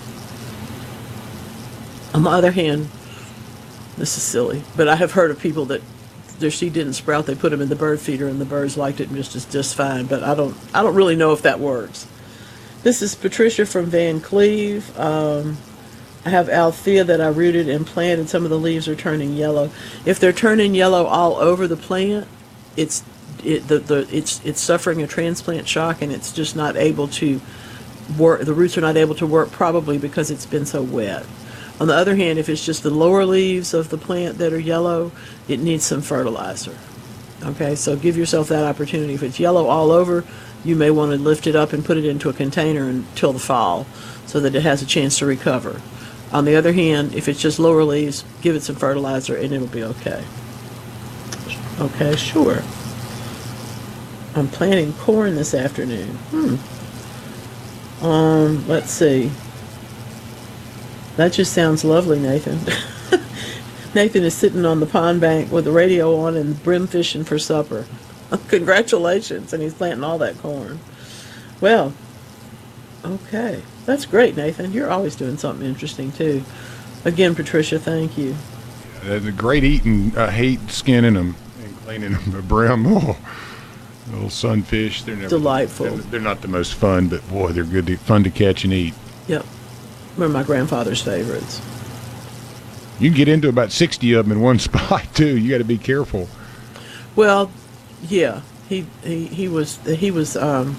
On the other hand, this is silly, but I have heard of people that their seed didn't sprout. They put them in the bird feeder, and the birds liked it just just, just fine. But I don't, I don't really know if that works. This is Patricia from Van Cleve. Um, I have Althea that I rooted and planted. Some of the leaves are turning yellow. If they're turning yellow all over the plant, it's it the, the it's it's suffering a transplant shock, and it's just not able to work. The roots are not able to work, probably because it's been so wet. On the other hand, if it's just the lower leaves of the plant that are yellow, it needs some fertilizer. Okay, so give yourself that opportunity. If it's yellow all over, you may want to lift it up and put it into a container until the fall so that it has a chance to recover. On the other hand, if it's just lower leaves, give it some fertilizer and it'll be okay. Okay, sure. I'm planting corn this afternoon. Hmm. Um, let's see. That just sounds lovely, Nathan. Nathan is sitting on the pond bank with the radio on and brim fishing for supper. Congratulations, and he's planting all that corn. Well, okay. That's great, Nathan. You're always doing something interesting, too. Again, Patricia, thank you. Uh, the great eating. I hate skinning them and cleaning them. The brim, oh, little sunfish. They're never delightful. They're, they're not the most fun, but boy, they're good, to, fun to catch and eat. Yep. One of my grandfather's favorites. You can get into about sixty of them in one spot, too. You got to be careful. Well, yeah. He he, he was he was um,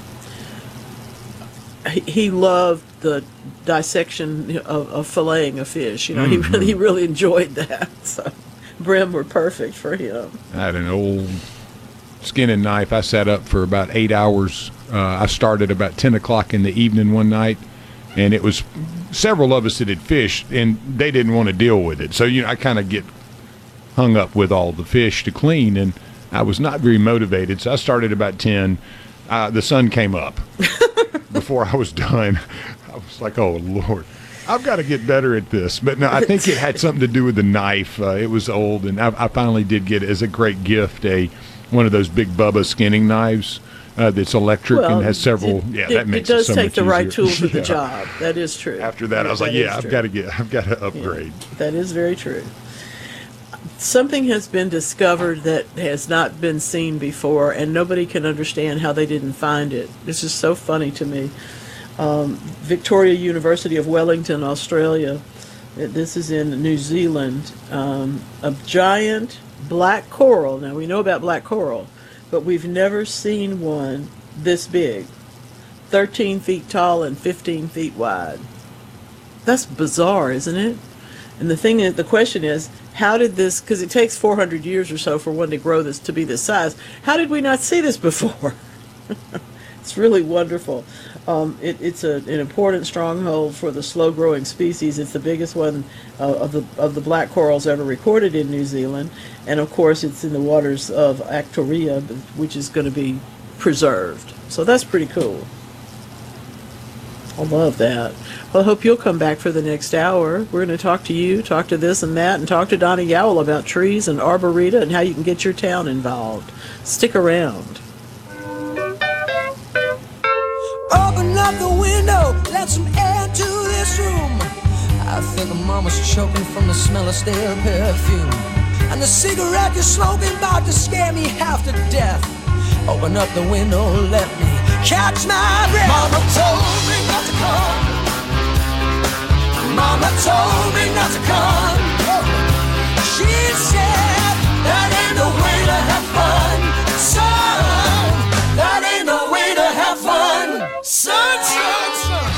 he, he loved the dissection of, of filleting a fish. You know, mm-hmm. he really he really enjoyed that. So brim were perfect for him. I had an old skinning knife. I sat up for about eight hours. Uh, I started about ten o'clock in the evening one night, and it was several of us that had fished, and they didn't want to deal with it. So, you know, I kind of get hung up with all the fish to clean, and I was not very motivated. So I started about ten. Uh, the sun came up before I was done. I was like, oh, Lord, I've got to get better at this. But no, I think it had something to do with the knife. Uh, it was old, and I, I finally did get, as a great gift, a one of those big Bubba skinning knives. Uh, that's electric well, and has several. It, yeah, that it, makes it does it so take much the easier. right tool for the yeah. job. That is true. After that, yeah, I was like, "Yeah, I've got to get. I've got to upgrade." Yeah, that is very true. Something has been discovered that has not been seen before, and nobody can understand how they didn't find it. This is so funny to me. Um, Victoria University of Wellington, Australia. This is in New Zealand. Um, a giant black coral. Now we know about black coral, but we've never seen one this big, thirteen feet tall and fifteen feet wide. That's bizarre, isn't it? And the thing is, the question is, how did this, because it takes four hundred years or so for one to grow this to be this size, how did we not see this before? It's really wonderful. Um, it, it's a, an important stronghold for the slow-growing species. It's the biggest one uh, of the of the black corals ever recorded in New Zealand, and of course, it's in the waters of Actoria, which is going to be preserved. So that's pretty cool. I love that. Well, I hope you'll come back for the next hour. We're going to talk to you, talk to this and that, and talk to Donnie Yowell about trees and arboreta and how you can get your town involved. Stick around. Open up the window, let some air to this room. I think mama's choking from the smell of stale perfume. And the cigarette you're smoking about to scare me half to death. Open up the window, let me catch my breath. Mama told me not to come. Mama told me not to come. She said that ain't the way to have fun. Son, that ain't the way to have fun. Son, son, son.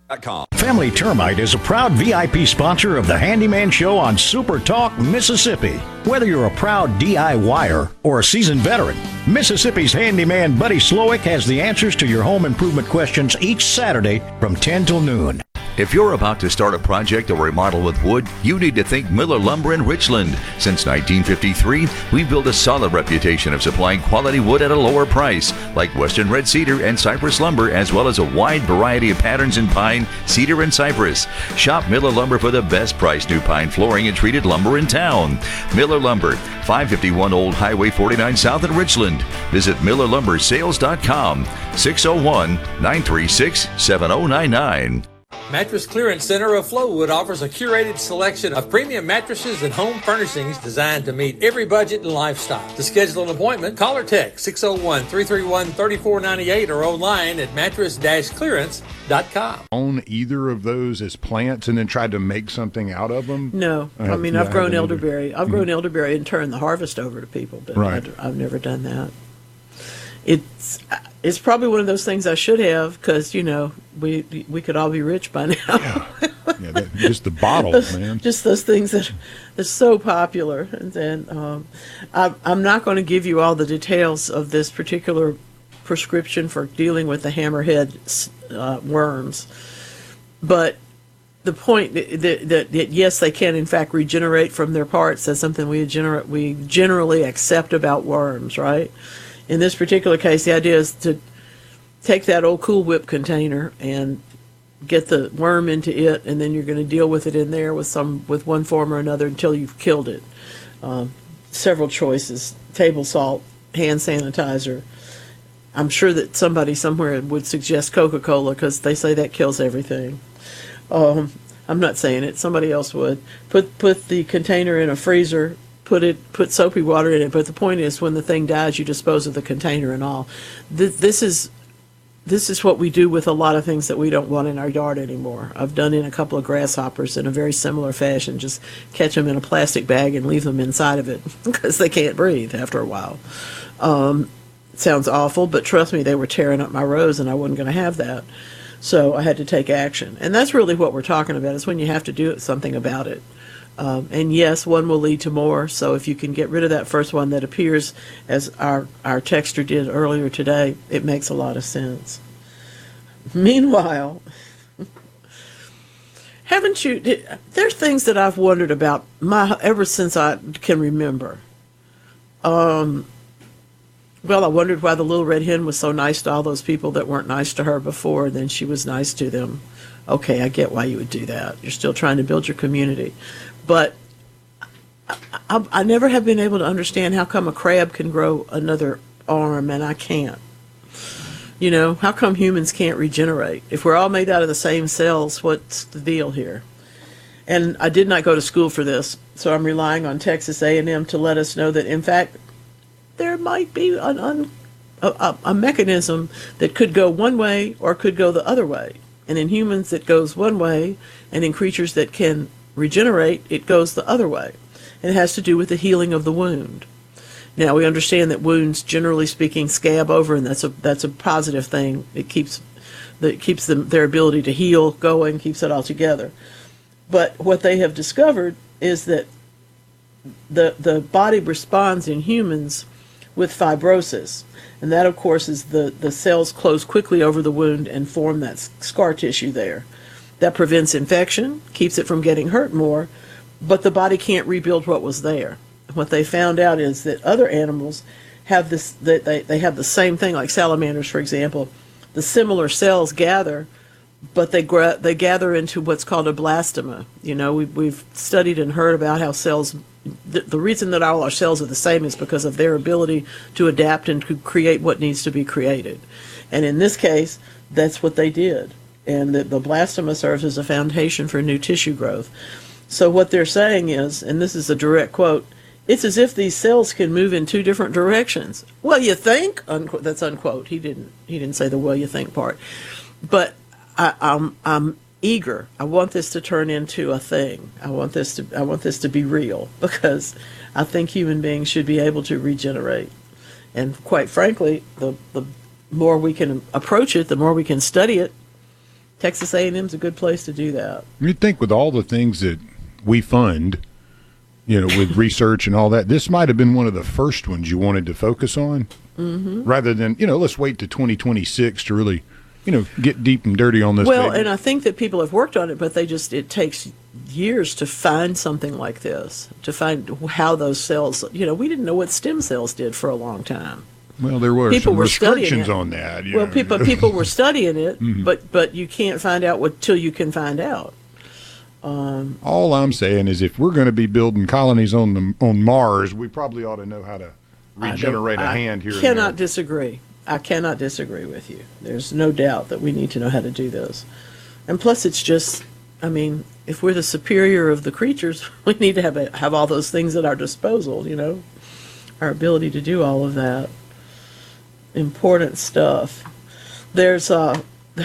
Family Termite is a proud V I P sponsor of the Handyman Show on Super Talk Mississippi. Whether you're a proud D I Y er or a seasoned veteran, Mississippi's handyman Buddy Slowick has the answers to your home improvement questions each Saturday from ten till noon. If you're about to start a project or remodel with wood, you need to think Miller Lumber in Richland. Since nineteen fifty-three, we've built a solid reputation of supplying quality wood at a lower price, like Western Red Cedar and Cypress Lumber, as well as a wide variety of patterns in pine, cedar, and cypress. Shop Miller Lumber for the best price new pine flooring and treated lumber in town. Miller Lumber, five fifty-one Old Highway forty-nine South in Richland. Visit Miller Lumber Sales dot com, six oh one, nine three six, seven oh nine nine. Mattress Clearance Center of Flowood offers a curated selection of premium mattresses and home furnishings designed to meet every budget and lifestyle. To schedule an appointment, call or text six oh one, three three one, three four nine eight or online at mattress dash clearance dot com. Own either of those as plants and then tried to make something out of them? No. I, I mean, yeah, I've grown I elderberry. I've mm-hmm. grown elderberry and turned the harvest over to people, but right. I, I've never done that. It's it's probably one of those things I should have because, you know, we we could all be rich by now. Yeah, yeah that, just the bottles, man. Just those things that are so popular. And then um, I, I'm not going to give you all the details of this particular prescription for dealing with the hammerhead uh, worms. But the point that, that, that, yes, they can, in fact, regenerate from their parts. That's something we, gener- we generally accept about worms, right? In this particular case, the idea is to take that old Cool Whip container and get the worm into it, and then you're going to deal with it in there with some with one form or another until you've killed it. Um, several choices: table salt, hand sanitizer. I'm sure that somebody somewhere would suggest Coca-Cola because they say that kills everything. Um, I'm not saying it. Somebody else would. Put put the container in a freezer. Put it, put soapy water in it. But the point is, when the thing dies, you dispose of the container and all. Th- this is, this is what we do with a lot of things that we don't want in our yard anymore. I've done in a couple of grasshoppers in a very similar fashion. Just catch them in a plastic bag and leave them inside of it because they can't breathe after a while. Um, it sounds awful, but trust me, they were tearing up my rows, and I wasn't going to have that. So I had to take action, and that's really what we're talking about. Is when you have to do something about it. Um, and yes, one will lead to more. So if you can get rid of that first one that appears, as our, our texter did earlier today, it makes a lot of sense. Meanwhile, haven't you, did, there's things that I've wondered about my ever since I can remember. Um, well, I wondered why the little red hen was so nice to all those people that weren't nice to her before, and then she was nice to them. Okay, I get why you would do that. You're still trying to build your community. But I, I, I never have been able to understand how come a crab can grow another arm and I can't. You know, how come humans can't regenerate? If we're all made out of the same cells, what's the deal here? And I did not go to school for this, so I'm relying on Texas A and M to let us know that, in fact, there might be an un, a, a mechanism that could go one way or could go the other way. And in humans, it goes one way, and in creatures that can regenerate, it goes the other way. And it has to do with the healing of the wound. Now, we understand that wounds, generally speaking, scab over, and that's a that's a positive thing. It keeps the, it keeps them, their ability to heal going, keeps it all together. But what they have discovered is that the the body responds in humans with fibrosis. And that, of course, is the, the cells close quickly over the wound and form that scar tissue there. That prevents infection, keeps it from getting hurt more, but the body can't rebuild what was there. What they found out is that other animals have this, that they, they have the same thing, like salamanders, for example. The similar cells gather, but they gra- they gather into what's called a blastema. You know, we, we've studied and heard about how cells, the, the reason that all our cells are the same is because of their ability to adapt and to create what needs to be created. And in this case, that's what they did. And the, the blastema serves as a foundation for new tissue growth. So what they're saying is, and this is a direct quote, it's as if these cells can move in two different directions. Well, you think? Unquote, that's unquote. He didn't. He didn't say the "well, you think" part. But I, I'm I'm eager. I want this to turn into a thing. I want this to. I want this to be real because I think human beings should be able to regenerate. And quite frankly, the the more we can approach it, the more we can study it, Texas A and M's a good place to do that. You'd think with all the things that we fund, you know, with research and all that, this might have been one of the first ones you wanted to focus on, mm-hmm. rather than, you know, let's wait to twenty twenty-six to really, you know, get deep and dirty on this. Well, baby. And I think that people have worked on it, but they just, it takes years to find something like this, to find how those cells, you know, we didn't know what stem cells did for a long time. Well, there were people some were restrictions on that. Well, know. people people were studying it, mm-hmm. but but you can't find out what till you can find out. Um, All I'm saying is, if we're going to be building colonies on the, on Mars, we probably ought to know how to regenerate a I hand here. Cannot and there. disagree. I cannot disagree with you. There's no doubt that we need to know how to do this, and plus, it's just. I mean, if we're the superior of the creatures, we need to have a, have all those things at our disposal. You know, our ability to do all of that. Important stuff. There's uh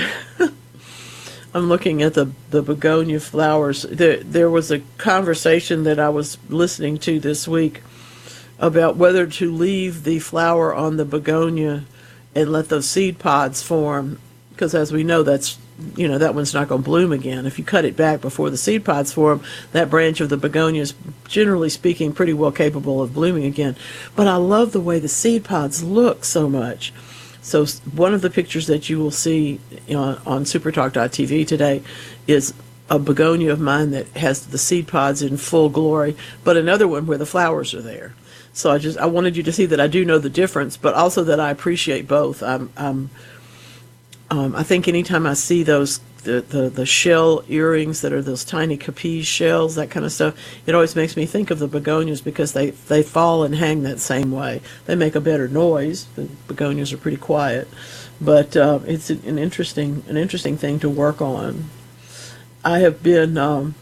I'm looking at the the begonia flowers. There there was a conversation that I was listening to this week about whether to leave the flower on the begonia and let those seed pods form, because as we know, that's you know that one's not going to bloom again. If you cut it back before the seed pods form, that branch of the begonia is, generally speaking, pretty well capable of blooming again. But I love the way the seed pods look so much. So one of the pictures that you will see you know, on supertalk dot t v today is a begonia of mine that has the seed pods in full glory, but another one where the flowers are there. So I just I wanted you to see that I do know the difference, but also that I appreciate both. I'm, I'm Um, I think anytime I see those, the, the, the shell earrings that are those tiny capiz shells, that kind of stuff, it always makes me think of the begonias because they, they fall and hang that same way. They make a better noise. The begonias are pretty quiet, but uh, it's an interesting an interesting thing to work on. I have been, um,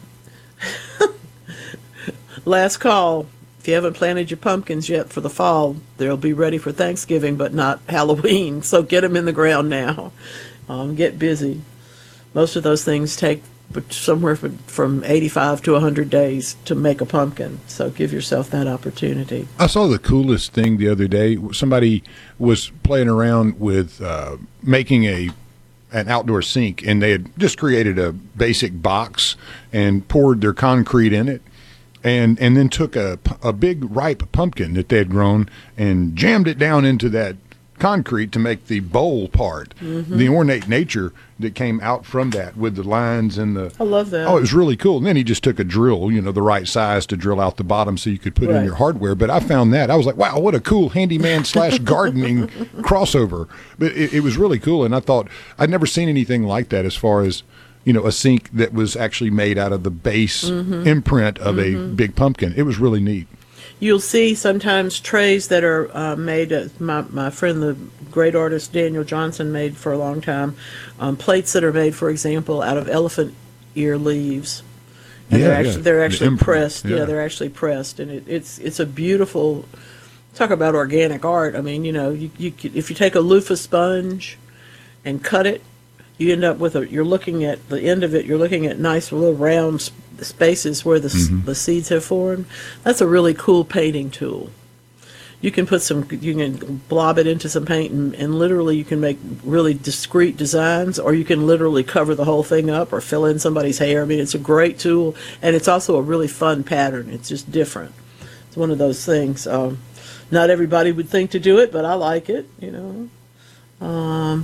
last call, if you haven't planted your pumpkins yet for the fall, they'll be ready for Thanksgiving, but not Halloween. So get them in the ground now. Um, get busy. Most of those things take somewhere from eighty-five to one hundred days to make a pumpkin. So give yourself that opportunity. I saw the coolest thing the other day. Somebody was playing around with uh, making a an outdoor sink, and they had just created a basic box and poured their concrete in it. And and then took a, a big ripe pumpkin that they had grown and jammed it down into that concrete to make the bowl part. Mm-hmm. The ornate nature that came out from that with the lines and the... I love that. Oh, it was really cool. And then he just took a drill, you know, the right size to drill out the bottom so you could put right. in your hardware. But I found that. I was like, wow, what a cool handyman slash gardening crossover. But it, it was really cool. And I thought, I'd never seen anything like that as far as... you know, a sink that was actually made out of the base mm-hmm. imprint of mm-hmm. a big pumpkin. It was really neat. You'll see sometimes trays that are uh, made, uh, my, my friend, the great artist Daniel Johnson, made for a long time, um, plates that are made, for example, out of elephant ear leaves. And yeah, they're actually, yeah. they're actually the pressed. Yeah. yeah, they're actually pressed. And it, it's it's a beautiful, talk about organic art. I mean, you know, you, you if you take a loofah sponge and cut it, you end up with a, you're looking at the end of it, you're looking at nice little round sp- spaces where the, mm-hmm. the seeds have formed. That's a really cool painting tool. You can put some, you can blob it into some paint and, and literally you can make really discrete designs, or you can literally cover the whole thing up or fill in somebody's hair. I mean, it's a great tool, and it's also a really fun pattern. It's just different. It's one of those things. Um, not everybody would think to do it, but I like it, you know. Um...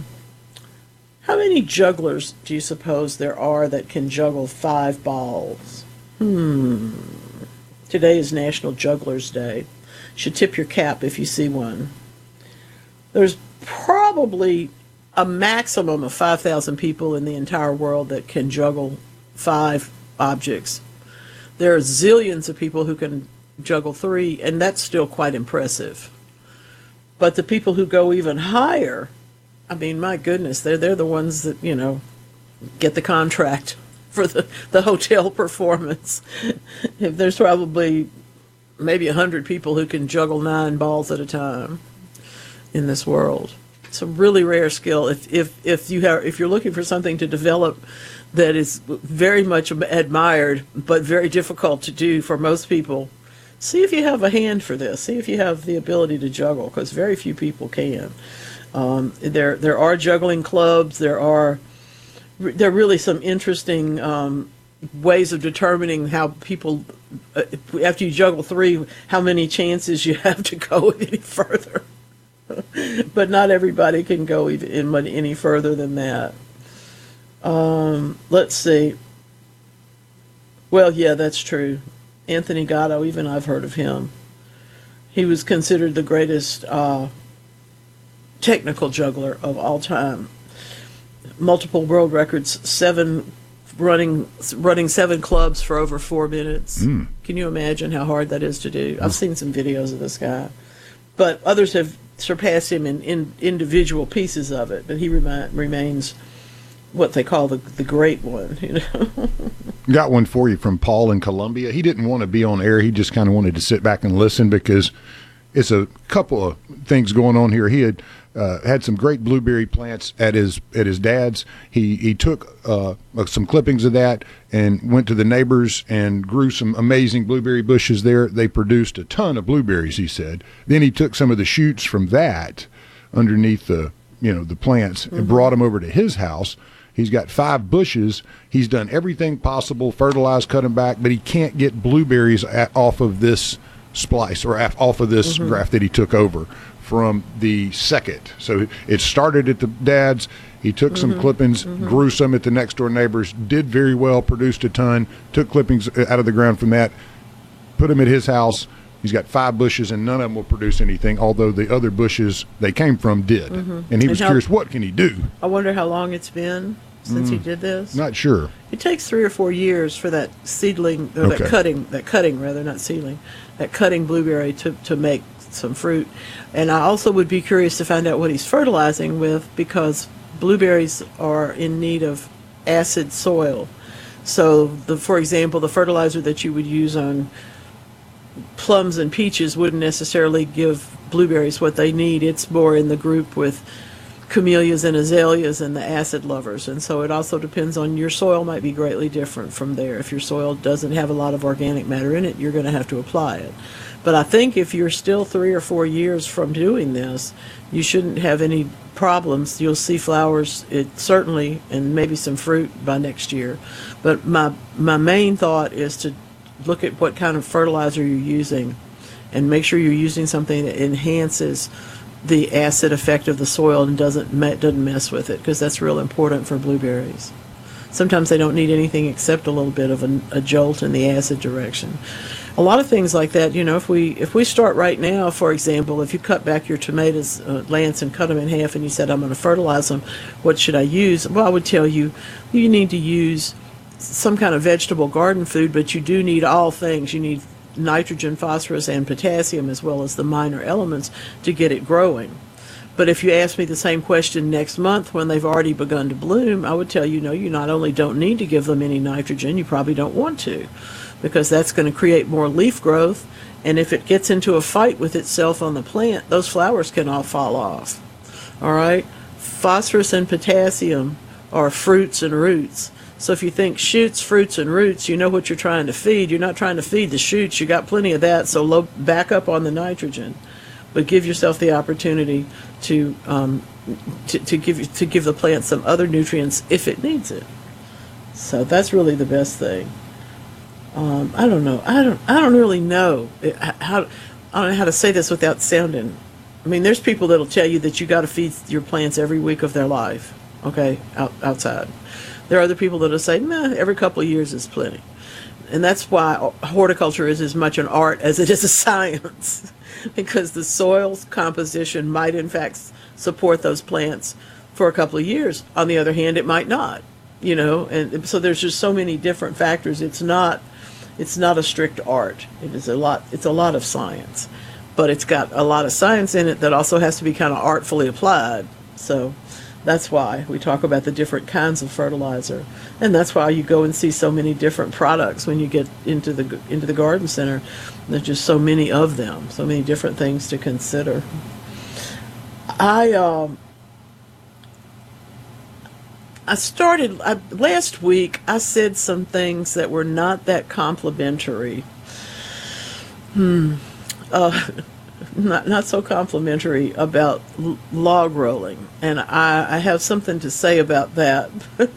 How many jugglers do you suppose there are that can juggle five balls? Hmm. Today is National Jugglers Day. Should tip your cap if you see one. There's probably a maximum of five thousand people in the entire world that can juggle five objects. There are zillions of people who can juggle three, and that's still quite impressive. But the people who go even higher, I mean, my goodness, they're they're the ones that, you know, get the contract for the, the hotel performance. If there's probably maybe a hundred people who can juggle nine balls at a time in this world. It's a really rare skill. If if if you have if you're looking for something to develop that is very much admired but very difficult to do for most people, see if you have a hand for this. See if you have the ability to juggle, because very few people can. Um, there there are juggling clubs. There are there are really some interesting um, ways of determining how people, uh, after you juggle three, how many chances you have to go any further. But not everybody can go in any further than that. Um, let's see. Well, yeah, that's true. Anthony Gatto, even I've heard of him. He was considered the greatest uh, technical juggler of all time. Multiple world records, seven running running seven clubs for over four minutes. Mm. Can you imagine how hard that is to do? I've seen some videos of this guy, but others have surpassed him in, in individual pieces of it. But he remi- remains what they call the the great one. You know. Got one for you from Paul in Columbia. He didn't want to be on air. He just kind of wanted to sit back and listen because it's a couple of things going on here. He had uh, had some great blueberry plants at his at his dad's. He he took uh, some clippings of that and went to the neighbors and grew some amazing blueberry bushes there. They produced a ton of blueberries, he said. Then he took some of the shoots from that underneath the you know the plants mm-hmm. and brought them over to his house. He's got five bushes. He's done everything possible, fertilized, cut them back, but he can't get blueberries at, off of this splice or af, off of this mm-hmm. graft that he took over from the second. So it started at the dad's. He took mm-hmm. some clippings, mm-hmm. grew some at the next door neighbors, did very well, produced a ton, took clippings out of the ground from that, put them at his house. He's got five bushes, and none of them will produce anything, although the other bushes they came from did. Mm-hmm. And he was and how, curious, what can he do? I wonder how long it's been since mm, he did this. Not sure. It takes three or four years for that seedling, or okay. that cutting, that cutting rather, not seedling, that cutting blueberry to, to make some fruit. And I also would be curious to find out what he's fertilizing with, because blueberries are in need of acid soil. So, the, for example, the fertilizer that you would use on plums and peaches wouldn't necessarily give blueberries what they need. It's more in the group with camellias and azaleas and the acid lovers. And so it also depends on your soil, might be greatly different from there. If your soil doesn't have a lot of organic matter in it, you're going to have to apply it. But I think if you're still three or four years from doing this, you shouldn't have any problems. You'll see flowers, it certainly, and maybe some fruit by next year. But my my main thought is to look at what kind of fertilizer you're using and make sure you're using something that enhances the acid effect of the soil and doesn't me- doesn't mess with it, because that's real important for blueberries. Sometimes they don't need anything except a little bit of a, a jolt in the acid direction. A lot of things like that, you know, if we if we start right now, for example, if you cut back your tomatoes, uh, Lance, and cut them in half and you said, I'm going to fertilize them, what should I use? Well, I would tell you, you need to use some kind of vegetable garden food, but you do need all things. You need nitrogen, phosphorus, and potassium, as well as the minor elements to get it growing. But if you ask me the same question next month when they've already begun to bloom, I would tell you, no, you not only don't need to give them any nitrogen, you probably don't want to, because that's going to create more leaf growth, and if it gets into a fight with itself on the plant, those flowers can all fall off. All right? Phosphorus and potassium are fruits and roots. So if you think shoots, fruits, and roots, you know what you're trying to feed. You're not trying to feed the shoots. You got plenty of that, so low, back up on the nitrogen. But give yourself the opportunity to, um, to to give to give the plant some other nutrients if it needs it. So that's really the best thing. Um, I don't know. I don't. I don't really know how. I don't know how to say this without sounding. I mean, there's people that'll tell you that you got to feed your plants every week of their life. Okay, out, outside. There are other people that'll say, nah, every couple of years is plenty. And that's why horticulture is as much an art as it is a science, because the soil's composition might in fact support those plants for a couple of years. On the other hand, it might not, you know, and so there's just so many different factors. It's not, it's not a strict art. It is a lot, it's a lot of science, but it's got a lot of science in it that also has to be kind of artfully applied. So that's why we talk about the different kinds of fertilizer, and that's why you go and see so many different products when you get into the into the garden center. There's just so many of them, so many different things to consider. I um, I started I, last week. I said some things that were not that complimentary. Hmm. Uh, not not so complimentary about l- log rolling, and I, I have something to say about that.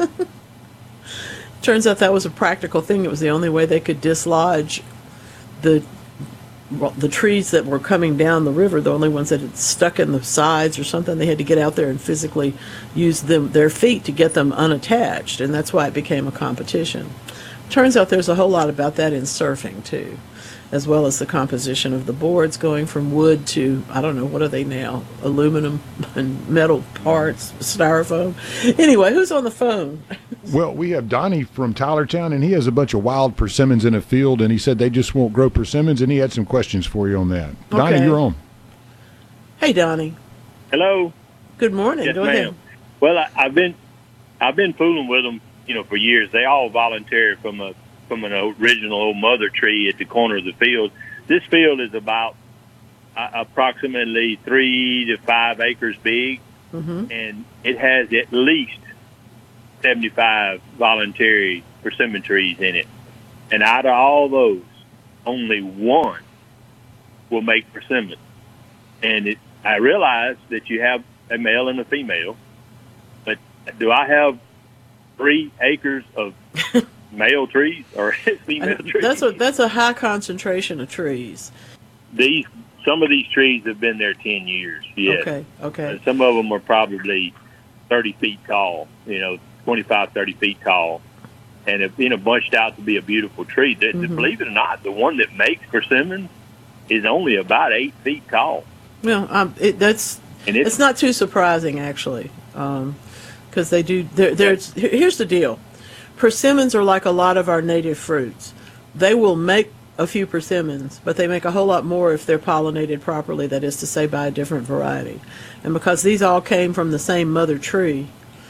Turns out that was a practical thing. It was the only way they could dislodge the the trees that were coming down the river, the only ones that had stuck in the sides or something. They had to get out there and physically use them their feet to get them unattached, and that's why it became a competition. Turns out there's a whole lot about that in surfing too, as well as the composition of the boards going from wood to, I don't know, what are they now? Aluminum and metal parts, styrofoam. Anyway, who's on the phone? Well, we have Donnie from Tylertown, and he has a bunch of wild persimmons in a field, and he said they just won't grow persimmons, and he had some questions for you on that. Okay. Donnie, you're on. Hey, Donnie. Hello. Good morning. Yes, Go ma'am. ahead. Well, I, I've been I've been fooling with them, you know, for years. They all volunteer from a from an original old mother tree at the corner of the field. This field is about uh, approximately three to five acres big, mm-hmm. and it has at least seventy-five voluntary persimmon trees in it. And out of all those, only one will make persimmon. And it, I realize that you have a male and a female, but do I have three acres of male trees or female trees? That's a that's a high concentration of trees. These some of these trees have been there ten years. Yes. Okay. Okay. And some of them are probably thirty feet tall. You know, twenty-five, thirty feet tall, and have, you know, bunched out to be a beautiful tree. That, Mm-hmm. Believe it or not, the one that makes persimmon is only about eight feet tall. Well, um, it, that's And it's, it's not too surprising actually, because they do. There, there's here's the deal: persimmons are like a lot of our native fruits. They will make a few persimmons, but they make a whole lot more if they're pollinated properly. That is to say, by a different variety. And because these all came from the same mother tree,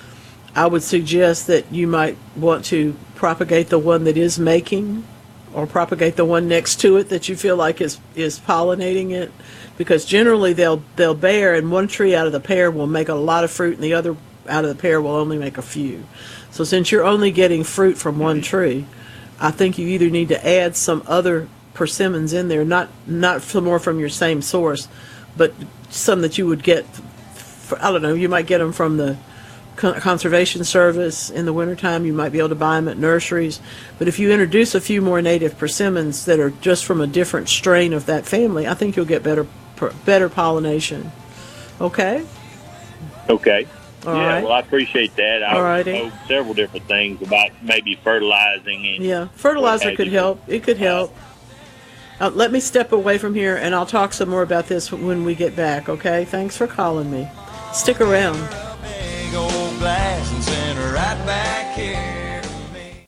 I would suggest that you might want to propagate the one that is making, or propagate the one next to it that you feel like is is pollinating it, because generally they'll they'll bear, and one tree out of the pair will make a lot of fruit, and the other out of the pair will only make a few. So since you're only getting fruit from one tree, I think you either need to add some other persimmons in there, not not some more from your same source, but some that you would get, for, I don't know, you might get them from the Conservation Service in the wintertime. You might be able to buy them at nurseries. But if you introduce a few more native persimmons that are just from a different strain of that family, I think you'll get better better pollination. Okay? Okay. All yeah, right. well, I appreciate that. I All righty. know several different things about maybe fertilizing. And Yeah, fertilizer could help. It could help. Uh, let me step away from here, and I'll talk some more about this when we get back, okay? Thanks for calling me. Stick around. Big old glass and send her right back here to me.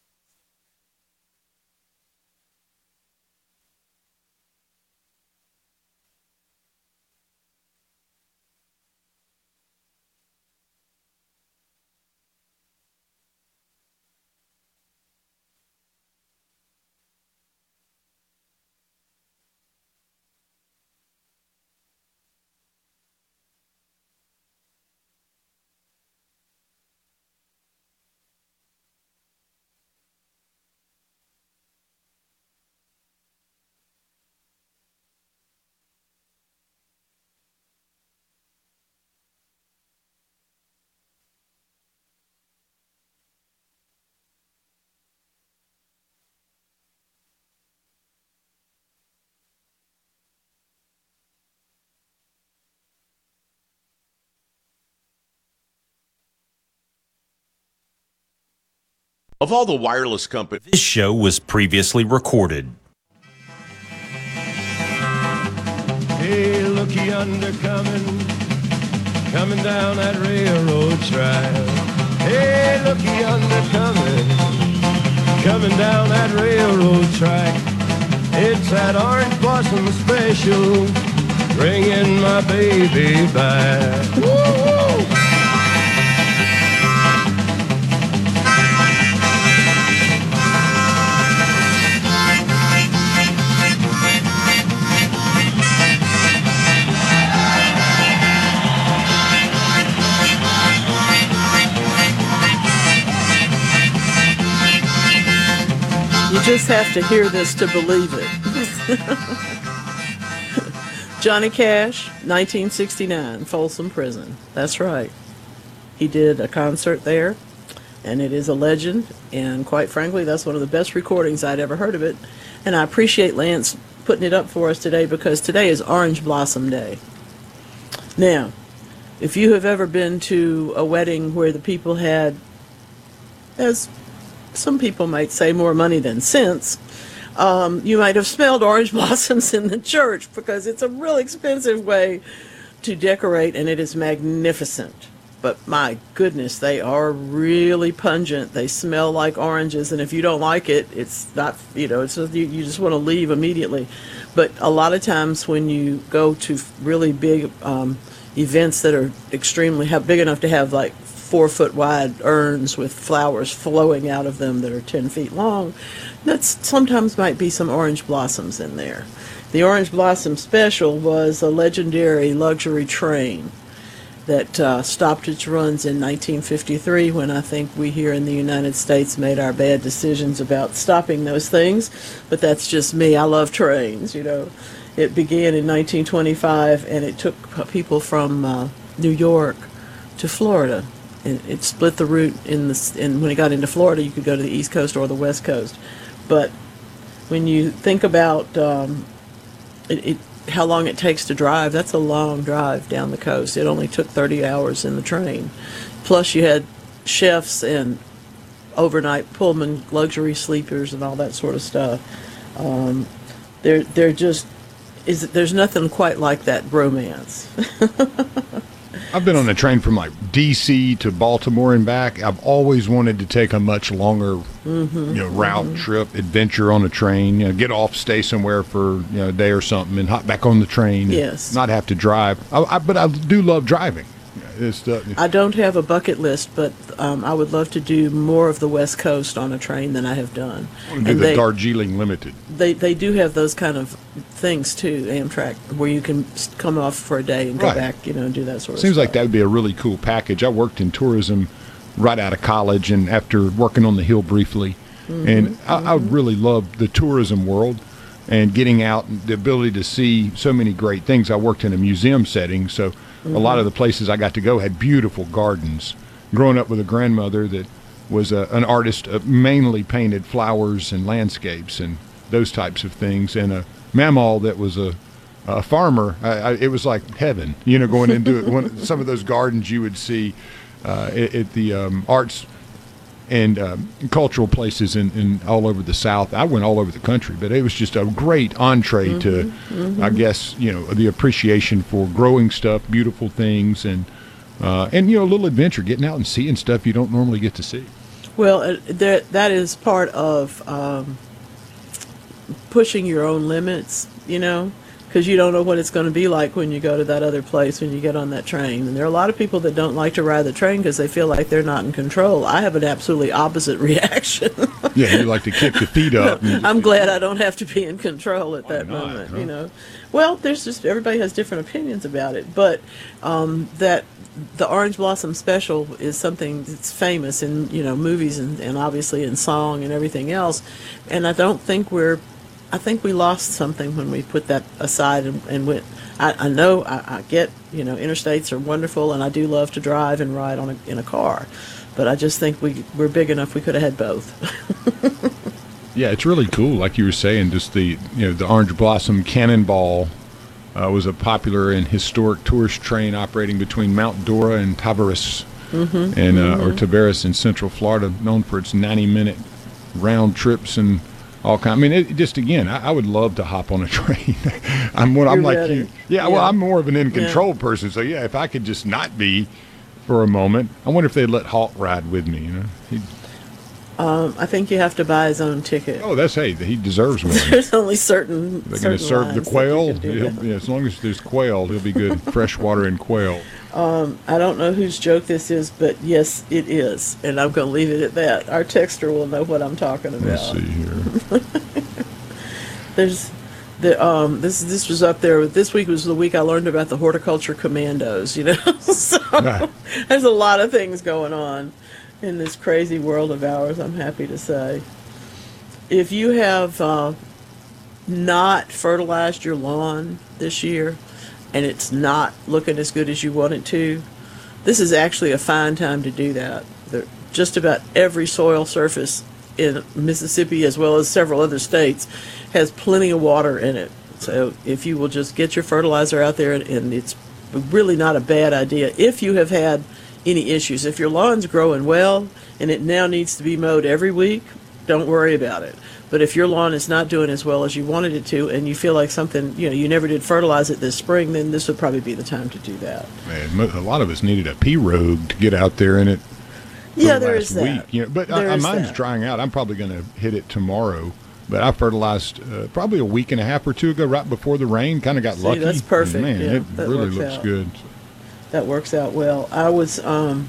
Of all the wireless companies, this show was previously recorded. Hey, look yonder coming, coming down that railroad track. Hey, look yonder coming, coming down that railroad track. It's that orange blossom special, bringing my baby back. Woo-hoo! You just have to hear this to believe it. Johnny Cash, nineteen sixty-nine, Folsom Prison. That's right. He did a concert there, and it is a legend, and quite frankly, that's one of the best recordings I'd ever heard of it. And I appreciate Lance putting it up for us today, because today is Orange Blossom Day. Now, if you have ever been to a wedding where the people had, as some people might say, more money than sense, um, you might have smelled orange blossoms in the church, because it's a real expensive way to decorate, and it is magnificent. But my goodness, they are really pungent. They smell like oranges, and if you don't like it, it's not, you know, it's just, you, you just want to leave immediately. But a lot of times when you go to really big um, events that are extremely have, big enough to have like four foot wide urns with flowers flowing out of them that are ten feet long, that's sometimes might be some orange blossoms in there. The Orange Blossom Special was a legendary luxury train that uh, stopped its runs in nineteen fifty-three, when I think we here in the United States made our bad decisions about stopping those things. But that's just me. I love trains, you know. It began in nineteen twenty-five, and it took people from uh, New York to Florida. And it split the route in the, and when it got into Florida, you could go to the East Coast or the West Coast. But when you think about um, it, it how long it takes to drive, that's a long drive down the coast. It only took thirty hours in the train. Plus you had chefs and overnight Pullman luxury sleepers and all that sort of stuff. Um, they're, they're just, is there's nothing quite like that romance. I've been on a train from like D C to Baltimore and back. I've always wanted to take a much longer, mm-hmm, you know, route mm-hmm. trip, adventure on a train. You know, get off, stay somewhere for you know a day or something, and hop back on the train. Yes, and not have to drive. I, I, but I do love driving. It's, uh, I don't have a bucket list, but um, I would love to do more of the West Coast on a train than I have done. I want to do the they, Darjeeling Limited. They they do have those kind of things too, Amtrak, where you can come off for a day and go right. back, you know, and do that sort of Seems stuff. like that would be a really cool package. I worked in tourism right out of college, and after working on the Hill briefly, mm-hmm, and I, mm-hmm. I really loved the tourism world and getting out and the ability to see so many great things. I worked in a museum setting, so mm-hmm. a lot of the places I got to go had beautiful gardens. Growing up with a grandmother that was a, an artist, uh, mainly painted flowers and landscapes and those types of things, and a mamaw that was a, a farmer, I, I, it was like heaven, you know, going into it. One, some of those gardens you would see uh, at, at the um, arts and um, cultural places in, in all over the South. I went all over the country, but it was just a great entree mm-hmm, to, mm-hmm. I guess, you know, the appreciation for growing stuff, beautiful things, and uh, and you know, a little adventure, getting out and seeing stuff you don't normally get to see. Well, uh, that that is part of um, pushing your own limits, you know, because you don't know what it's going to be like when you go to that other place, when you get on that train. And there are a lot of people that don't like to ride the train because they feel like they're not in control. I have an absolutely opposite reaction. Yeah, you like to kick the feet up. And I'm glad I don't have to be in control at that not, moment, huh? you know. Well, there's just, everybody has different opinions about it, but um, that the Orange Blossom Special is something that's famous in, you know, movies and, and obviously in song and everything else. And I don't think we're, I think we lost something when we put that aside and, and went. I, I know I, I get, you know, interstates are wonderful, and I do love to drive and ride on a, in a car, but I just think we we're big enough we could have had both. Yeah, it's really cool. Like you were saying, just the you know the Orange Blossom Cannonball uh, was a popular and historic tourist train operating between Mount Dora and Tavares, mm-hmm, and uh, mm-hmm. or Tavares in Central Florida, known for its ninety minute round trips and all kind. I mean, it, just again, I, I would love to hop on a train. I'm what I'm like ready. you. Yeah, yeah, well, I'm more of an in control yeah. person. So yeah, if I could just not be for a moment, I wonder if they'd let Hawk ride with me. You know, He'd, um, I think you have to buy his own ticket. Oh, that's hey, he deserves one. There's only certain. They're going to serve the quail. Yeah, as long as there's quail, he'll be good. Freshwater and quail. Um, I don't know whose joke this is, but yes, it is, and I'm going to leave it at that. Our texter will know what I'm talking about. Let's see here. There's the um, this this was up there. This week was the week I learned about the horticulture commandos. You know, so Right. There's a lot of things going on in this crazy world of ours. I'm happy to say, if you have uh, not fertilized your lawn this year, and it's not looking as good as you want it to, this is actually a fine time to do that. There, just about every soil surface in Mississippi, as well as several other states, has plenty of water in it. So if you will just get your fertilizer out there, and, and it's really not a bad idea. If you have had any issues, if your lawn's growing well and it now needs to be mowed every week, don't worry about it. But if your lawn is not doing as well as you wanted it to, and you feel like something, you know, you never did fertilize it this spring, then this would probably be the time to do that. Man, a lot of us needed a P-Rogue to get out there in it. Yeah, the there last is that. Week, you know, but There I, is mine's that. drying out. I'm probably going to hit it tomorrow. But I fertilized uh, probably a week and a half or two ago, right before the rain. Kind of got See, lucky. that's perfect. And man, Yeah, it that really works looks out. good. That works out well. I was um,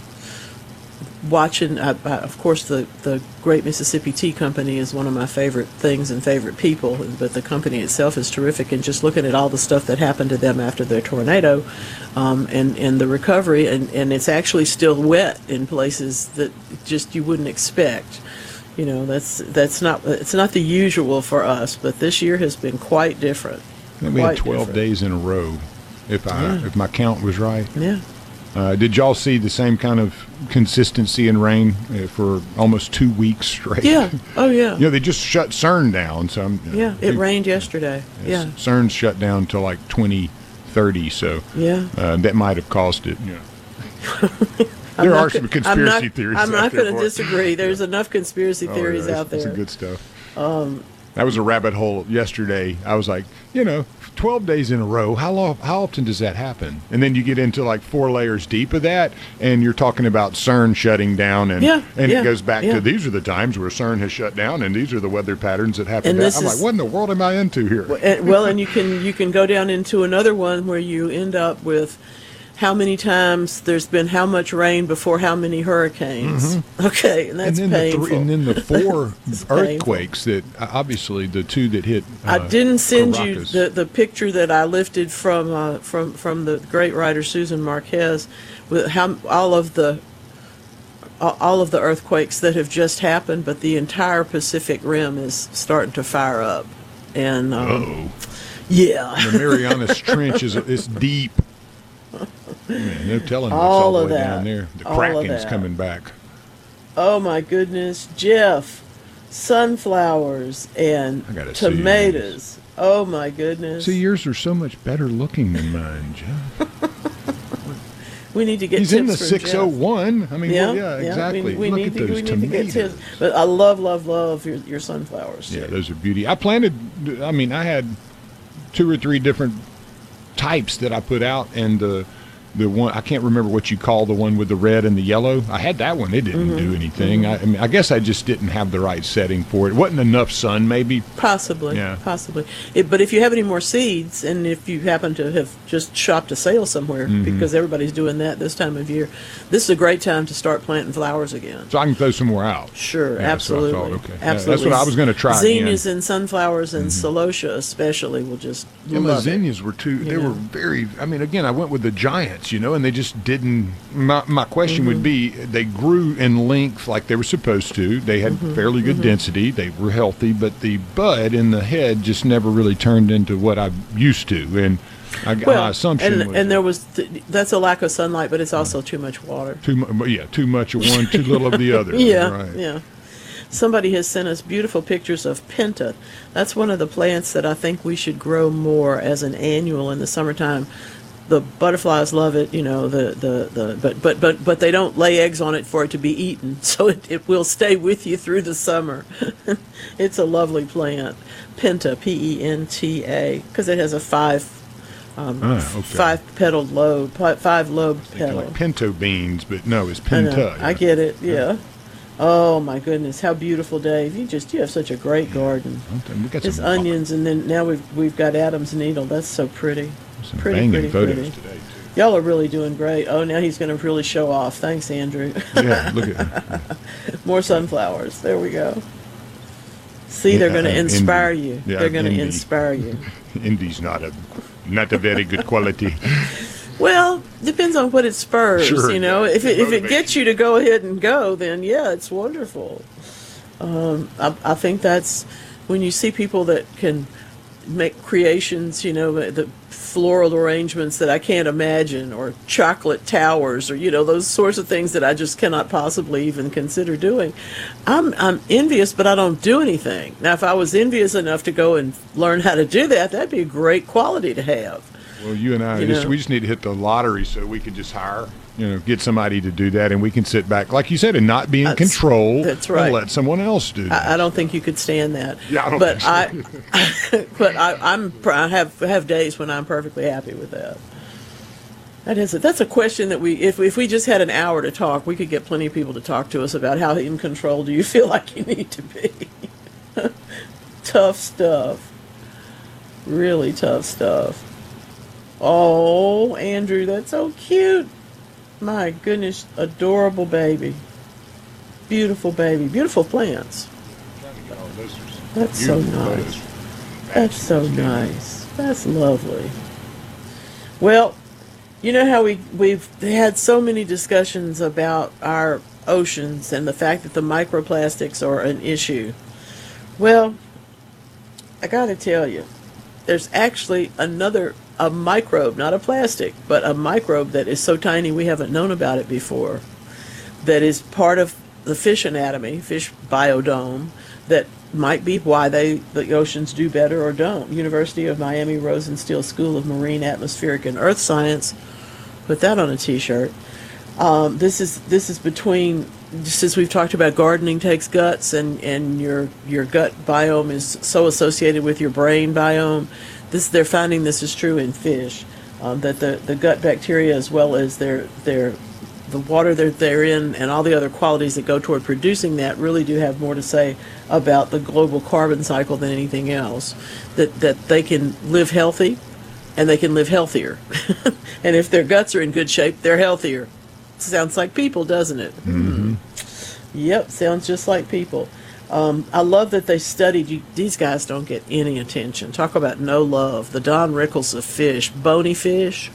watching, I, I, of course, the, the Great Mississippi Tea Company is one of my favorite things and favorite people, but the company itself is terrific. And just looking at all the stuff that happened to them after their tornado um, and, and the recovery, and, and it's actually still wet in places that just you wouldn't expect. You know, that's that's not it's not the usual for us, but this year has been quite different. I think we had Quite twelve different. days in a row, if I Yeah. if my count was right. Yeah. Uh, did y'all see the same kind of consistency in rain uh, for almost two weeks straight? Yeah. Oh, yeah. You know, they just shut CERN down. So I'm, uh, Yeah, it rained yesterday. Yeah. CERN shut down till like twenty thirty. So Yeah. uh, that might have caused it. You know. I'm There not are go- some I'm conspiracy not- theories. I'm out not there going to for it. disagree. There's enough conspiracy Oh, theories yeah, out that's there. some good stuff. Um, That was a rabbit hole yesterday. I was like, you know, twelve days in a row, how long, how often does that happen? And then you get into like four layers deep of that, and you're talking about CERN shutting down, and Yeah, and yeah, it goes back yeah. to these are the times where CERN has shut down, and these are the weather patterns that happen. And down. this I'm is- like, what in the world am I into here? and- well, and you can you can go down into another one where you end up with how many times there's been how much rain before how many hurricanes. Mhm. Okay, and that's and then painful. the three, and then the four It's painful. earthquakes that uh, obviously the two that hit. Uh, I didn't send Caracas. you the, the picture that I lifted from uh, from from the great writer Susan Marquez with how all of the all all of the earthquakes that have just happened, but the entire Pacific Rim is starting to fire up, and um, Uh-oh. yeah, The Marianas Trench is it's deep. Man, no telling what's All all the of way that. down there. The All of Kraken's that. coming back. Oh my goodness, Jeff, sunflowers and I gotta see tomatoes. Oh my goodness. See, yours are so much better looking than mine, Jeff. We need to get He's tips in the from six oh one. I mean, Jeff. well, yeah, exactly. We, we Look need at to, those we need to tomatoes. get tips. But I love, love, love your, your sunflowers. Yeah, those are beauty. I planted, I mean, I had two or three different types that I put out, and the the one, I can't remember what you call the one with the red and the yellow. I had that one. It didn't Mhm, do anything. I, I mean, I guess I just didn't have the right setting for it. It wasn't enough sun, maybe. Possibly, Yeah. possibly. It, but if you have any more seeds, and if you happen to have just shopped a sale somewhere, Mhm. because everybody's doing that this time of year, this is a great time to start planting flowers again. So I can throw some more out. Sure, Yeah, that's what I absolutely. thought. Okay. Yeah, Absolutely. that's what I was going to try Zinnias again. and sunflowers and celosia especially will just Yeah, my love it. zinnias were too. They You know? were very. I mean, again, I went with the giants, you know, and they just didn't. My my question would Mhm. be: they grew in length like they were supposed to. They had Mhm, fairly good mhm. density. They were healthy, but the bud in the head just never really turned into what I'm used to. And I, my Well, assumption and, was and there was th- that's a lack of sunlight, but it's also too much water. too much. Yeah, too much of one, too little of the other. Yeah, right. yeah. Somebody has sent us beautiful pictures of Penta. That's one of the plants that I think we should grow more as an annual in the summertime. The butterflies love it, you know. The, the, the but but but but they don't lay eggs on it for it to be eaten, so it, it will stay with you through the summer. It's a lovely plant, Penta, P E N T A, because it has a five um, Ah, okay. five petaled lobe, pi- five lobed petal. Like pinto beans, but no, it's I know. pinta. I get it. Yeah. Oh my goodness, how beautiful, Dave! You just you have such a great garden. We got It's some onions, and then now we've we've got Adam's needle. That's so pretty. Some pretty, banging pretty, photos pretty. today, Y'all are really doing great. Oh, now he's going to really show off. Thanks, Andrew. Yeah, look at More sunflowers. There we go. See, they're going to Yeah, uh, inspire Indy. you. Yeah, They're going to Indy. inspire you. Indy's not a not a very good quality. Well, depends on what it spurs. Sure, you know, yeah. if it if it Motivates gets you to go ahead and go, then yeah, it's wonderful. Um, I, I think that's when you see people that can make creations. You know, that floral arrangements that I can't imagine, or chocolate towers, or, you know, those sorts of things that I just cannot possibly even consider doing. I'm, I'm envious, but I don't do anything. Now, if I was envious enough to go and learn how to do that, that'd be a great quality to have. Well, you and I, You just, know. we just need to hit the lottery so we can just hire, you know, get somebody to do that, and we can sit back, like you said, and not be in That's- control. that's right. And let someone else do that. I, I don't think you could stand that. Yeah, I don't but think so. I, but I, I'm I have have days when I'm perfectly happy with that. That is it. That's a question that we, if if we just had an hour to talk, we could get plenty of people to talk to us about how in control do you feel like you need to be. Tough stuff. Really tough stuff. Oh, Andrew, that's so cute. My goodness, adorable baby. Beautiful baby. Beautiful plants. That's so nice. That's so nice. That's lovely. Well, you know how we, we've had so many discussions about our oceans and the fact that the microplastics are an issue. Well, I got to tell you, there's actually another, a microbe, not a plastic, but a microbe that is so tiny we haven't known about it before, that is part of the fish anatomy, fish biodome, that might be why they the oceans do better or don't. University of Miami Rosenstiel School of Marine, Atmospheric, and Earth Science, put that on a T-shirt. Um, this is this is between, since we've talked about gardening takes guts, and, and your your gut biome is so associated with your brain biome. This they're finding this is true in fish, um, that the, the gut bacteria, as well as their their the water that they're in and all the other qualities that go toward producing that, really do have more to say about the global carbon cycle than anything else. That that they can live healthy, and they can live healthier. And if their guts are in good shape, they're healthier. Sounds like people, doesn't it? Mm-hmm. Yep, sounds just like people. Um, I love that they studied, you, these guys don't get any attention. Talk about no love. The Don Rickles of fish, bony fish,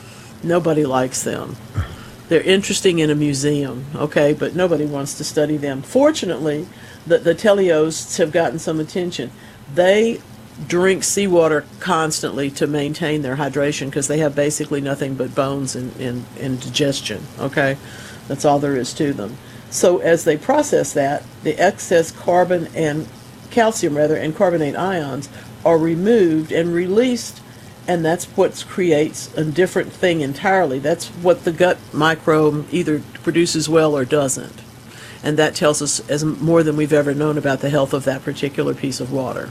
nobody likes them. They're interesting in a museum, okay, but nobody wants to study them. Fortunately, the, the teleosts have gotten some attention. They drink seawater constantly to maintain their hydration because they have basically nothing but bones and, and, and digestion, okay? That's all there is to them. So as they process that, the excess carbon and calcium, rather, and carbonate ions are removed and released, and that's what creates a different thing entirely. That's what the gut microbe either produces well or doesn't. And that tells us as more than we've ever known about the health of that particular piece of water.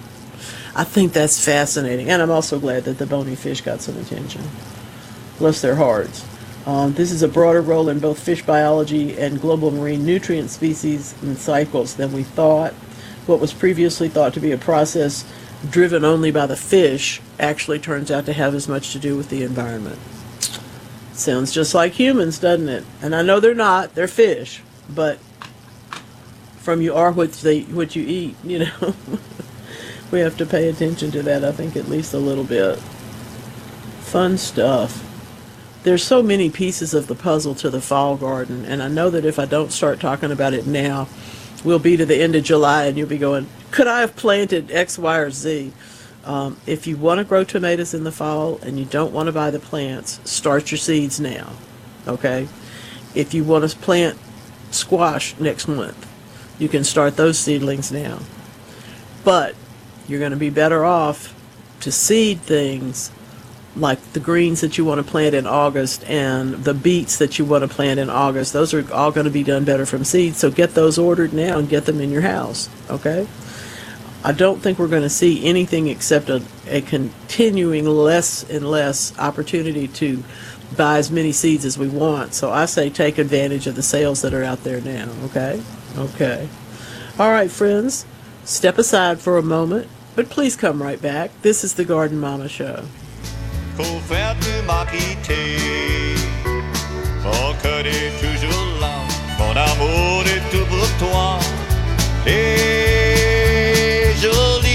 I think that's fascinating, and I'm also glad that the bony fish got some attention. Bless their hearts. Um, this is a broader role in both fish biology and global marine nutrient species and cycles than we thought. What was previously thought to be a process driven only by the fish actually turns out to have as much to do with the environment. Sounds just like humans, doesn't it? And I know they're not, they're fish, but from you are what they what you eat, you know. We have to pay attention to that, I think, at least a little bit. Fun stuff. There's so many pieces of the puzzle to the fall garden, and I know that if I don't start talking about it now, we'll be to the end of July and you'll be going, could I have planted X, Y, or Z? Um, if you want to grow tomatoes in the fall and you don't want to buy the plants, start your seeds now, okay? If you want to plant squash next month, you can start those seedlings now. But you're going to be better off to seed things like the greens that you want to plant in August and the beets that you want to plant in August. Those are all going to be done better from seed. So get those ordered now and get them in your house, okay? I don't think we're going to see anything except a, a continuing less and less opportunity to buy as many seeds as we want. So I say take advantage of the sales that are out there now, okay? Okay. All right, friends, step aside for a moment, but please come right back. This is the Garden Mama Show. Qu'au faire de m'a quitté, encore est toujours là, mon amour est tout pour toi, et jolie.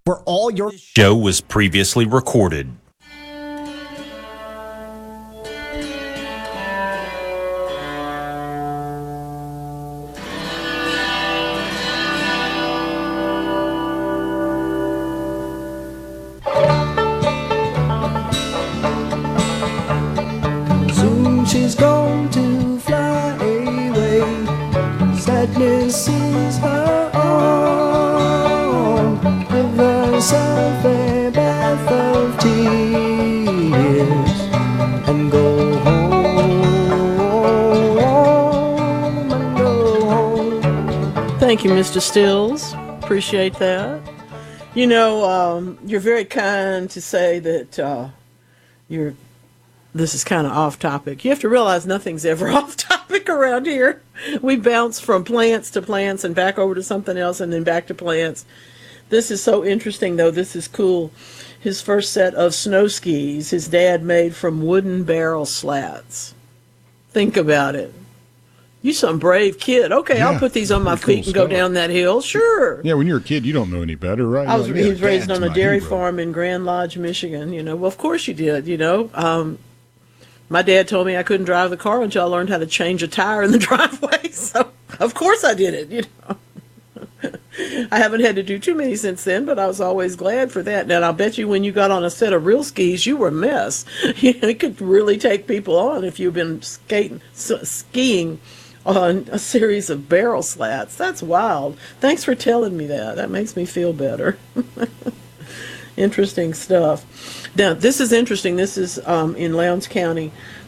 Where all your show was previously recorded. Soon she's going to fly away. Sadness is her own. Give herself a bath of tears and go home and go home. Thank you, Mister Stills. Appreciate that. You know, um, you're very kind to say that uh, you're. This is kind of off topic. You have to realize nothing's ever off topic around here. We bounce from plants to plants and back over to something else and then back to plants. This is so interesting, though. This is cool. His first set of snow skis, his dad made from wooden barrel slats. Think about it. You some brave kid. Okay, Yeah, I'll put these on my pretty feet cool and go stuff. down that hill. Sure. Yeah, when you're a kid, you don't know any better, right? I was, You're he like, was "Yeah, raised Dad's on a my dairy hero." farm in Grand Lodge, Michigan. You know, well, of course you did. You know, um, my dad told me I couldn't drive the car until I learned how to change a tire in the driveway. So, of course I did it. You know, I haven't had to do too many since then, but I was always glad for that. And I'll bet you, when you got on a set of real skis, you were a mess. You know, it could really take people on if you've been skating, s- skiing on a series of barrel slats. That's wild. Thanks for telling me that. That makes me feel better. Interesting stuff. Now, this is interesting. This is um, in Lowndes County.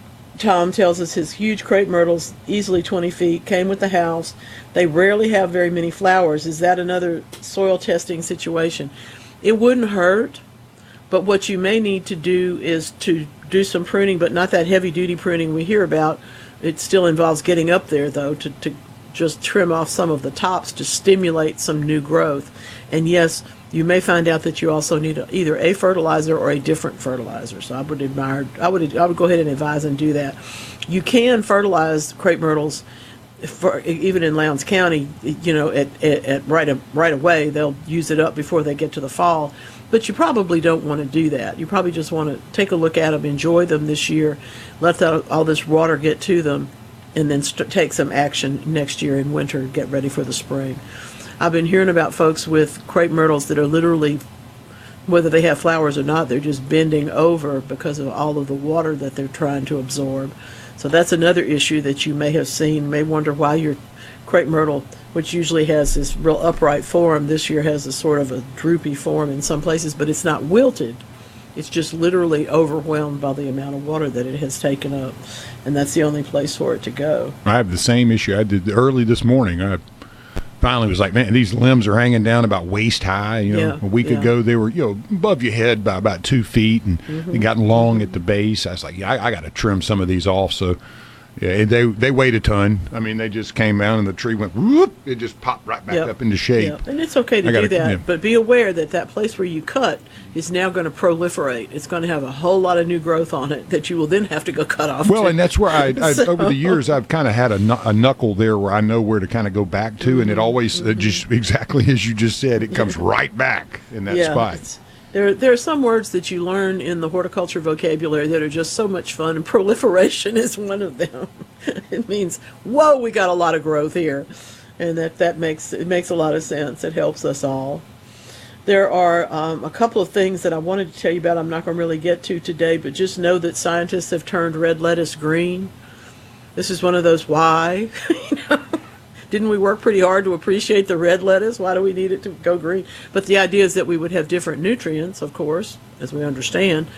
Tom tells us his huge crepe myrtles, easily twenty feet, came with the house. They rarely have very many flowers. Is that another soil testing situation? It wouldn't hurt, but what you may need to do is to do some pruning, but not that heavy-duty pruning we hear about. It still involves getting up there, though, to, to just trim off some of the tops to stimulate some new growth. And yes, you may find out that you also need a, either a fertilizer or a different fertilizer. So I would admire, I would, I would go ahead and advise and do that. You can fertilize crepe myrtles, for, even in Lowndes County. You know, at, at, at right a, right away they'll use it up before they get to the fall. But you probably don't want to do that. You probably just want to take a look at them, enjoy them this year, let the, all this water get to them, and then st- take some action next year in winter, get ready for the spring. I've been hearing about folks with crepe myrtles that are literally, whether they have flowers or not, they're just bending over because of all of the water that they're trying to absorb. So that's another issue that you may have seen, may wonder why your crepe myrtle, which usually has this real upright form, this year has a sort of a droopy form in some places, but it's not wilted. It's just literally overwhelmed by the amount of water that it has taken up, and that's the only place for it to go. I have the same issue. I did early this morning. I finally was like, man, these limbs are hanging down about waist high. You know, Yeah, a week yeah. ago they were, you know, above your head by about two feet, and Mhm. they gotten long at the base. I was like, yeah, I, I got to trim some of these off. So, yeah, they they weighed a ton. I mean, they just came out and the tree went whoop. It just popped right back Yep. up into shape. Yep. And it's okay to I gotta- do that, yeah. but be aware that that place where you cut is now going to proliferate. It's going to have a whole lot of new growth on it that you will then have to go cut off. Well, too. and that's where I, I So- over the years I've kind of had a, knu- a knuckle there where I know where to kind of go back to, and it always uh, just exactly as you just said, it comes right back in that yeah, spot. it's- There, there are some words that you learn in the horticulture vocabulary that are just so much fun, and proliferation is one of them. It means, whoa, we got a lot of growth here, and that, that makes it makes a lot of sense. It helps us all. There are um, a couple of things that I wanted to tell you about. I'm not going to really get to today, but just know that scientists have turned red lettuce green. This is one of those why. You know? Didn't we work pretty hard to appreciate the red lettuce? Why do we need it to go green? But the idea is that we would have different nutrients, of course, as we understand.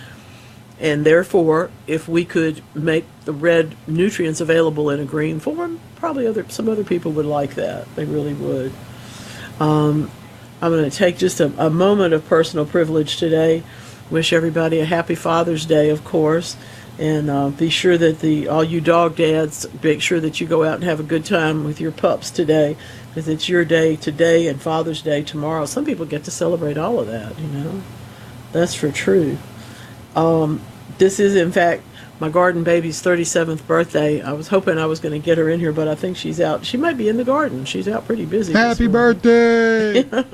And therefore, if we could make the red nutrients available in a green form, probably other some other people would like that. They really would. Um, I'm going to take just a, a moment of personal privilege today. Wish everybody a happy Father's Day, of course. And uh, be sure that the all you dog dads, make sure that you go out and have a good time with your pups today, because it's your day today and Father's Day tomorrow. Some people get to celebrate all of that, you know. That's for true. Um, this is, in fact, my garden baby's thirty-seventh birthday. I was hoping I was going to get her in here, but I think she's out. She might be in the garden. She's out pretty busy. Happy this morning. birthday!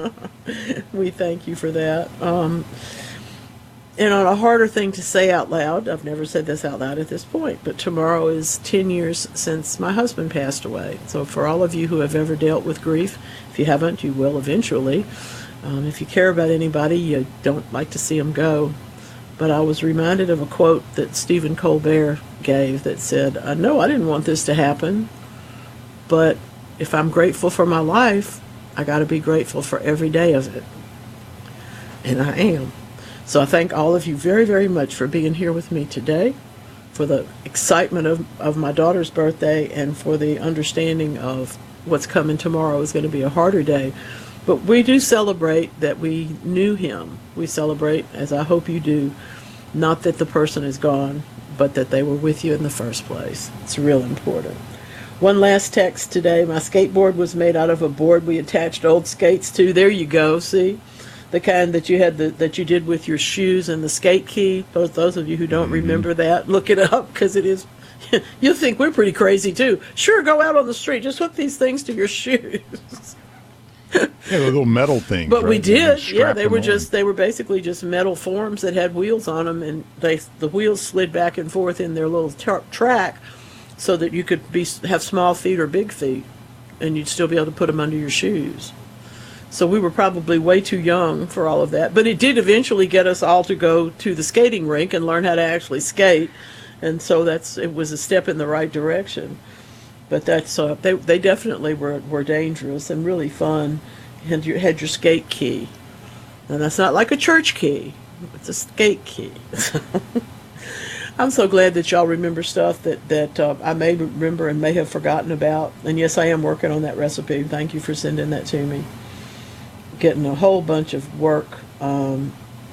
We thank you for that. Um, and on a harder thing to say out loud, I've never said this out loud at this point, but tomorrow is ten years since my husband passed away. So for all of you who have ever dealt with grief, if you haven't, you will eventually. Um, if you care about anybody, you don't like to see them go. But I was reminded of a quote that Stephen Colbert gave that said, I know I didn't want this to happen, but if I'm grateful for my life, I got to be grateful for every day of it. And I am. So I thank all of you very, very much for being here with me today, for the excitement of, of my daughter's birthday, and for the understanding of what's coming tomorrow is going to be a harder day. But we do celebrate that we knew him. We celebrate, as I hope you do, not that the person is gone, but that they were with you in the first place. It's real important. One last text today. My skateboard was made out of a board we attached old skates to. There you go, see? The kind that you had the, that you did with your shoes and the skate key. Those those of you who don't mm-hmm. remember that, look it up, because it is. You'll think we're pretty crazy too. Sure, go out on the street, just hook these things to your shoes. Yeah, the little metal things. But right? we did. Yeah, they were on. just they were basically just metal forms that had wheels on them, and they the wheels slid back and forth in their little tra- track, so that you could be have small feet or big feet, and you'd still be able to put them under your shoes. So we were probably way too young for all of that. But it did eventually get us all to go to the skating rink and learn how to actually skate. And so that's it was a step in the right direction. But that's uh, they they definitely were, were dangerous and really fun. And you had your skate key. And that's not like a church key. It's a skate key. I'm so glad that y'all remember stuff that, that uh, I may remember and may have forgotten about. And yes, I am working on that recipe. Thank you for sending that to me. Getting a whole bunch of work um,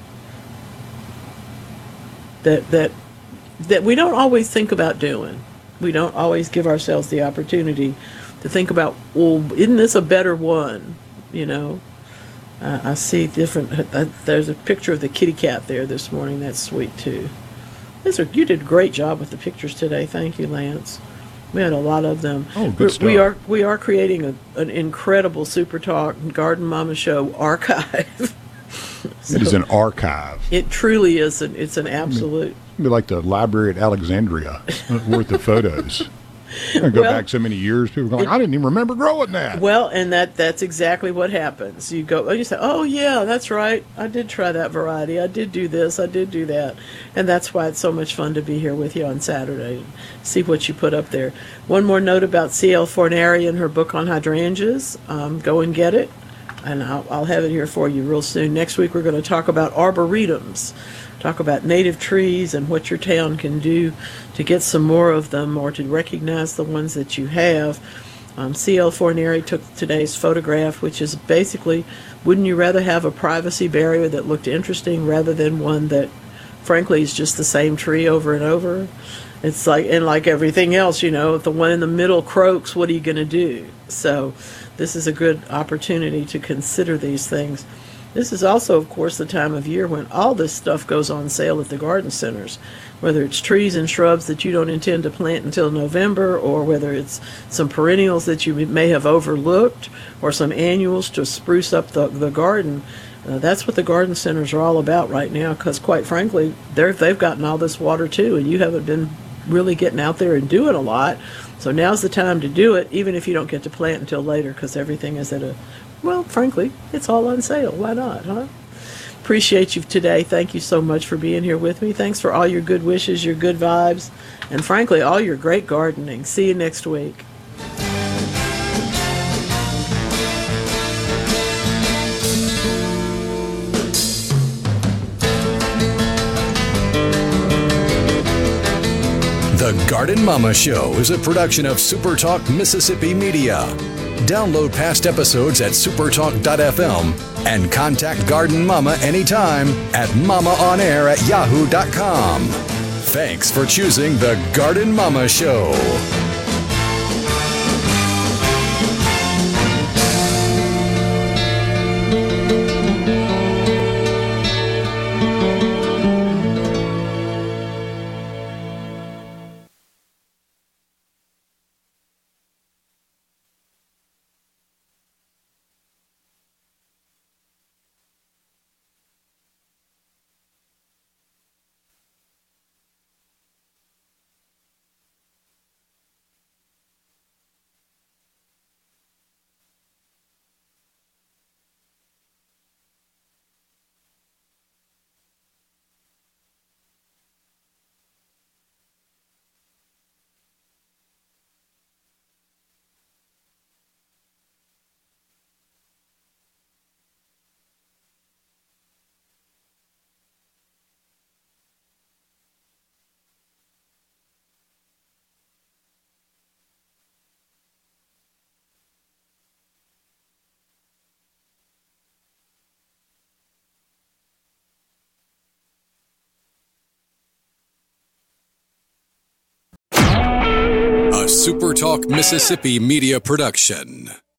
that that that we don't always think about doing. We don't always give ourselves the opportunity to think about, well, isn't this a better one? You know, uh, I see different. Uh, there's a picture of the kitty cat there this morning. That's sweet too. These are, you did a great job with the pictures today. Thank you, Lance. We had a lot of them. Oh, good We're, stuff. We are we are creating a, an incredible Super Talk Garden Mama Show archive. So it is an archive. It truly is. An, it's an absolute. It'd be like the library at Alexandria, worth of photos. I go Well, back so many years, people are going, I didn't even remember growing that. Well, and that that's exactly what happens. You go, you say, oh, yeah, that's right. I did try that variety. I did do this. I did do that. And that's why it's so much fun to be here with you on Saturday and see what you put up there. One more note about C L Fornari and her book on hydrangeas. Um, go and get it, and I'll, I'll have it here for you real soon. Next week, we're going to talk about arboretums. Talk about native trees and what your town can do to get some more of them or to recognize the ones that you have. Um, C L Fornari took today's photograph, which is basically, wouldn't you rather have a privacy barrier that looked interesting rather than one that, frankly, is just the same tree over and over? It's like, and like everything else, you know, if the one in the middle croaks, what are you going to do? So this is a good opportunity to consider these things. This is also, of course, the time of year when all this stuff goes on sale at the garden centers, whether it's trees and shrubs that you don't intend to plant until November, or whether it's some perennials that you may have overlooked, or some annuals to spruce up the, the garden. Uh, that's what the garden centers are all about right now, because quite frankly, they're, they've gotten all this water too, and you haven't been really getting out there and doing a lot. So now's the time to do it, even if you don't get to plant until later, because everything is at a Well, frankly, it's all on sale. Why not, huh? Appreciate you today. Thank you so much for being here with me. Thanks for all your good wishes, your good vibes, and frankly, all your great gardening. See you next week. The Garden Mama Show is a production of Super Talk Mississippi Media. Download past episodes at supertalk dot f m and contact Garden Mama anytime at mamaonair at yahoo dot com. Thanks for choosing The Garden Mama Show. Super Talk Mississippi media production.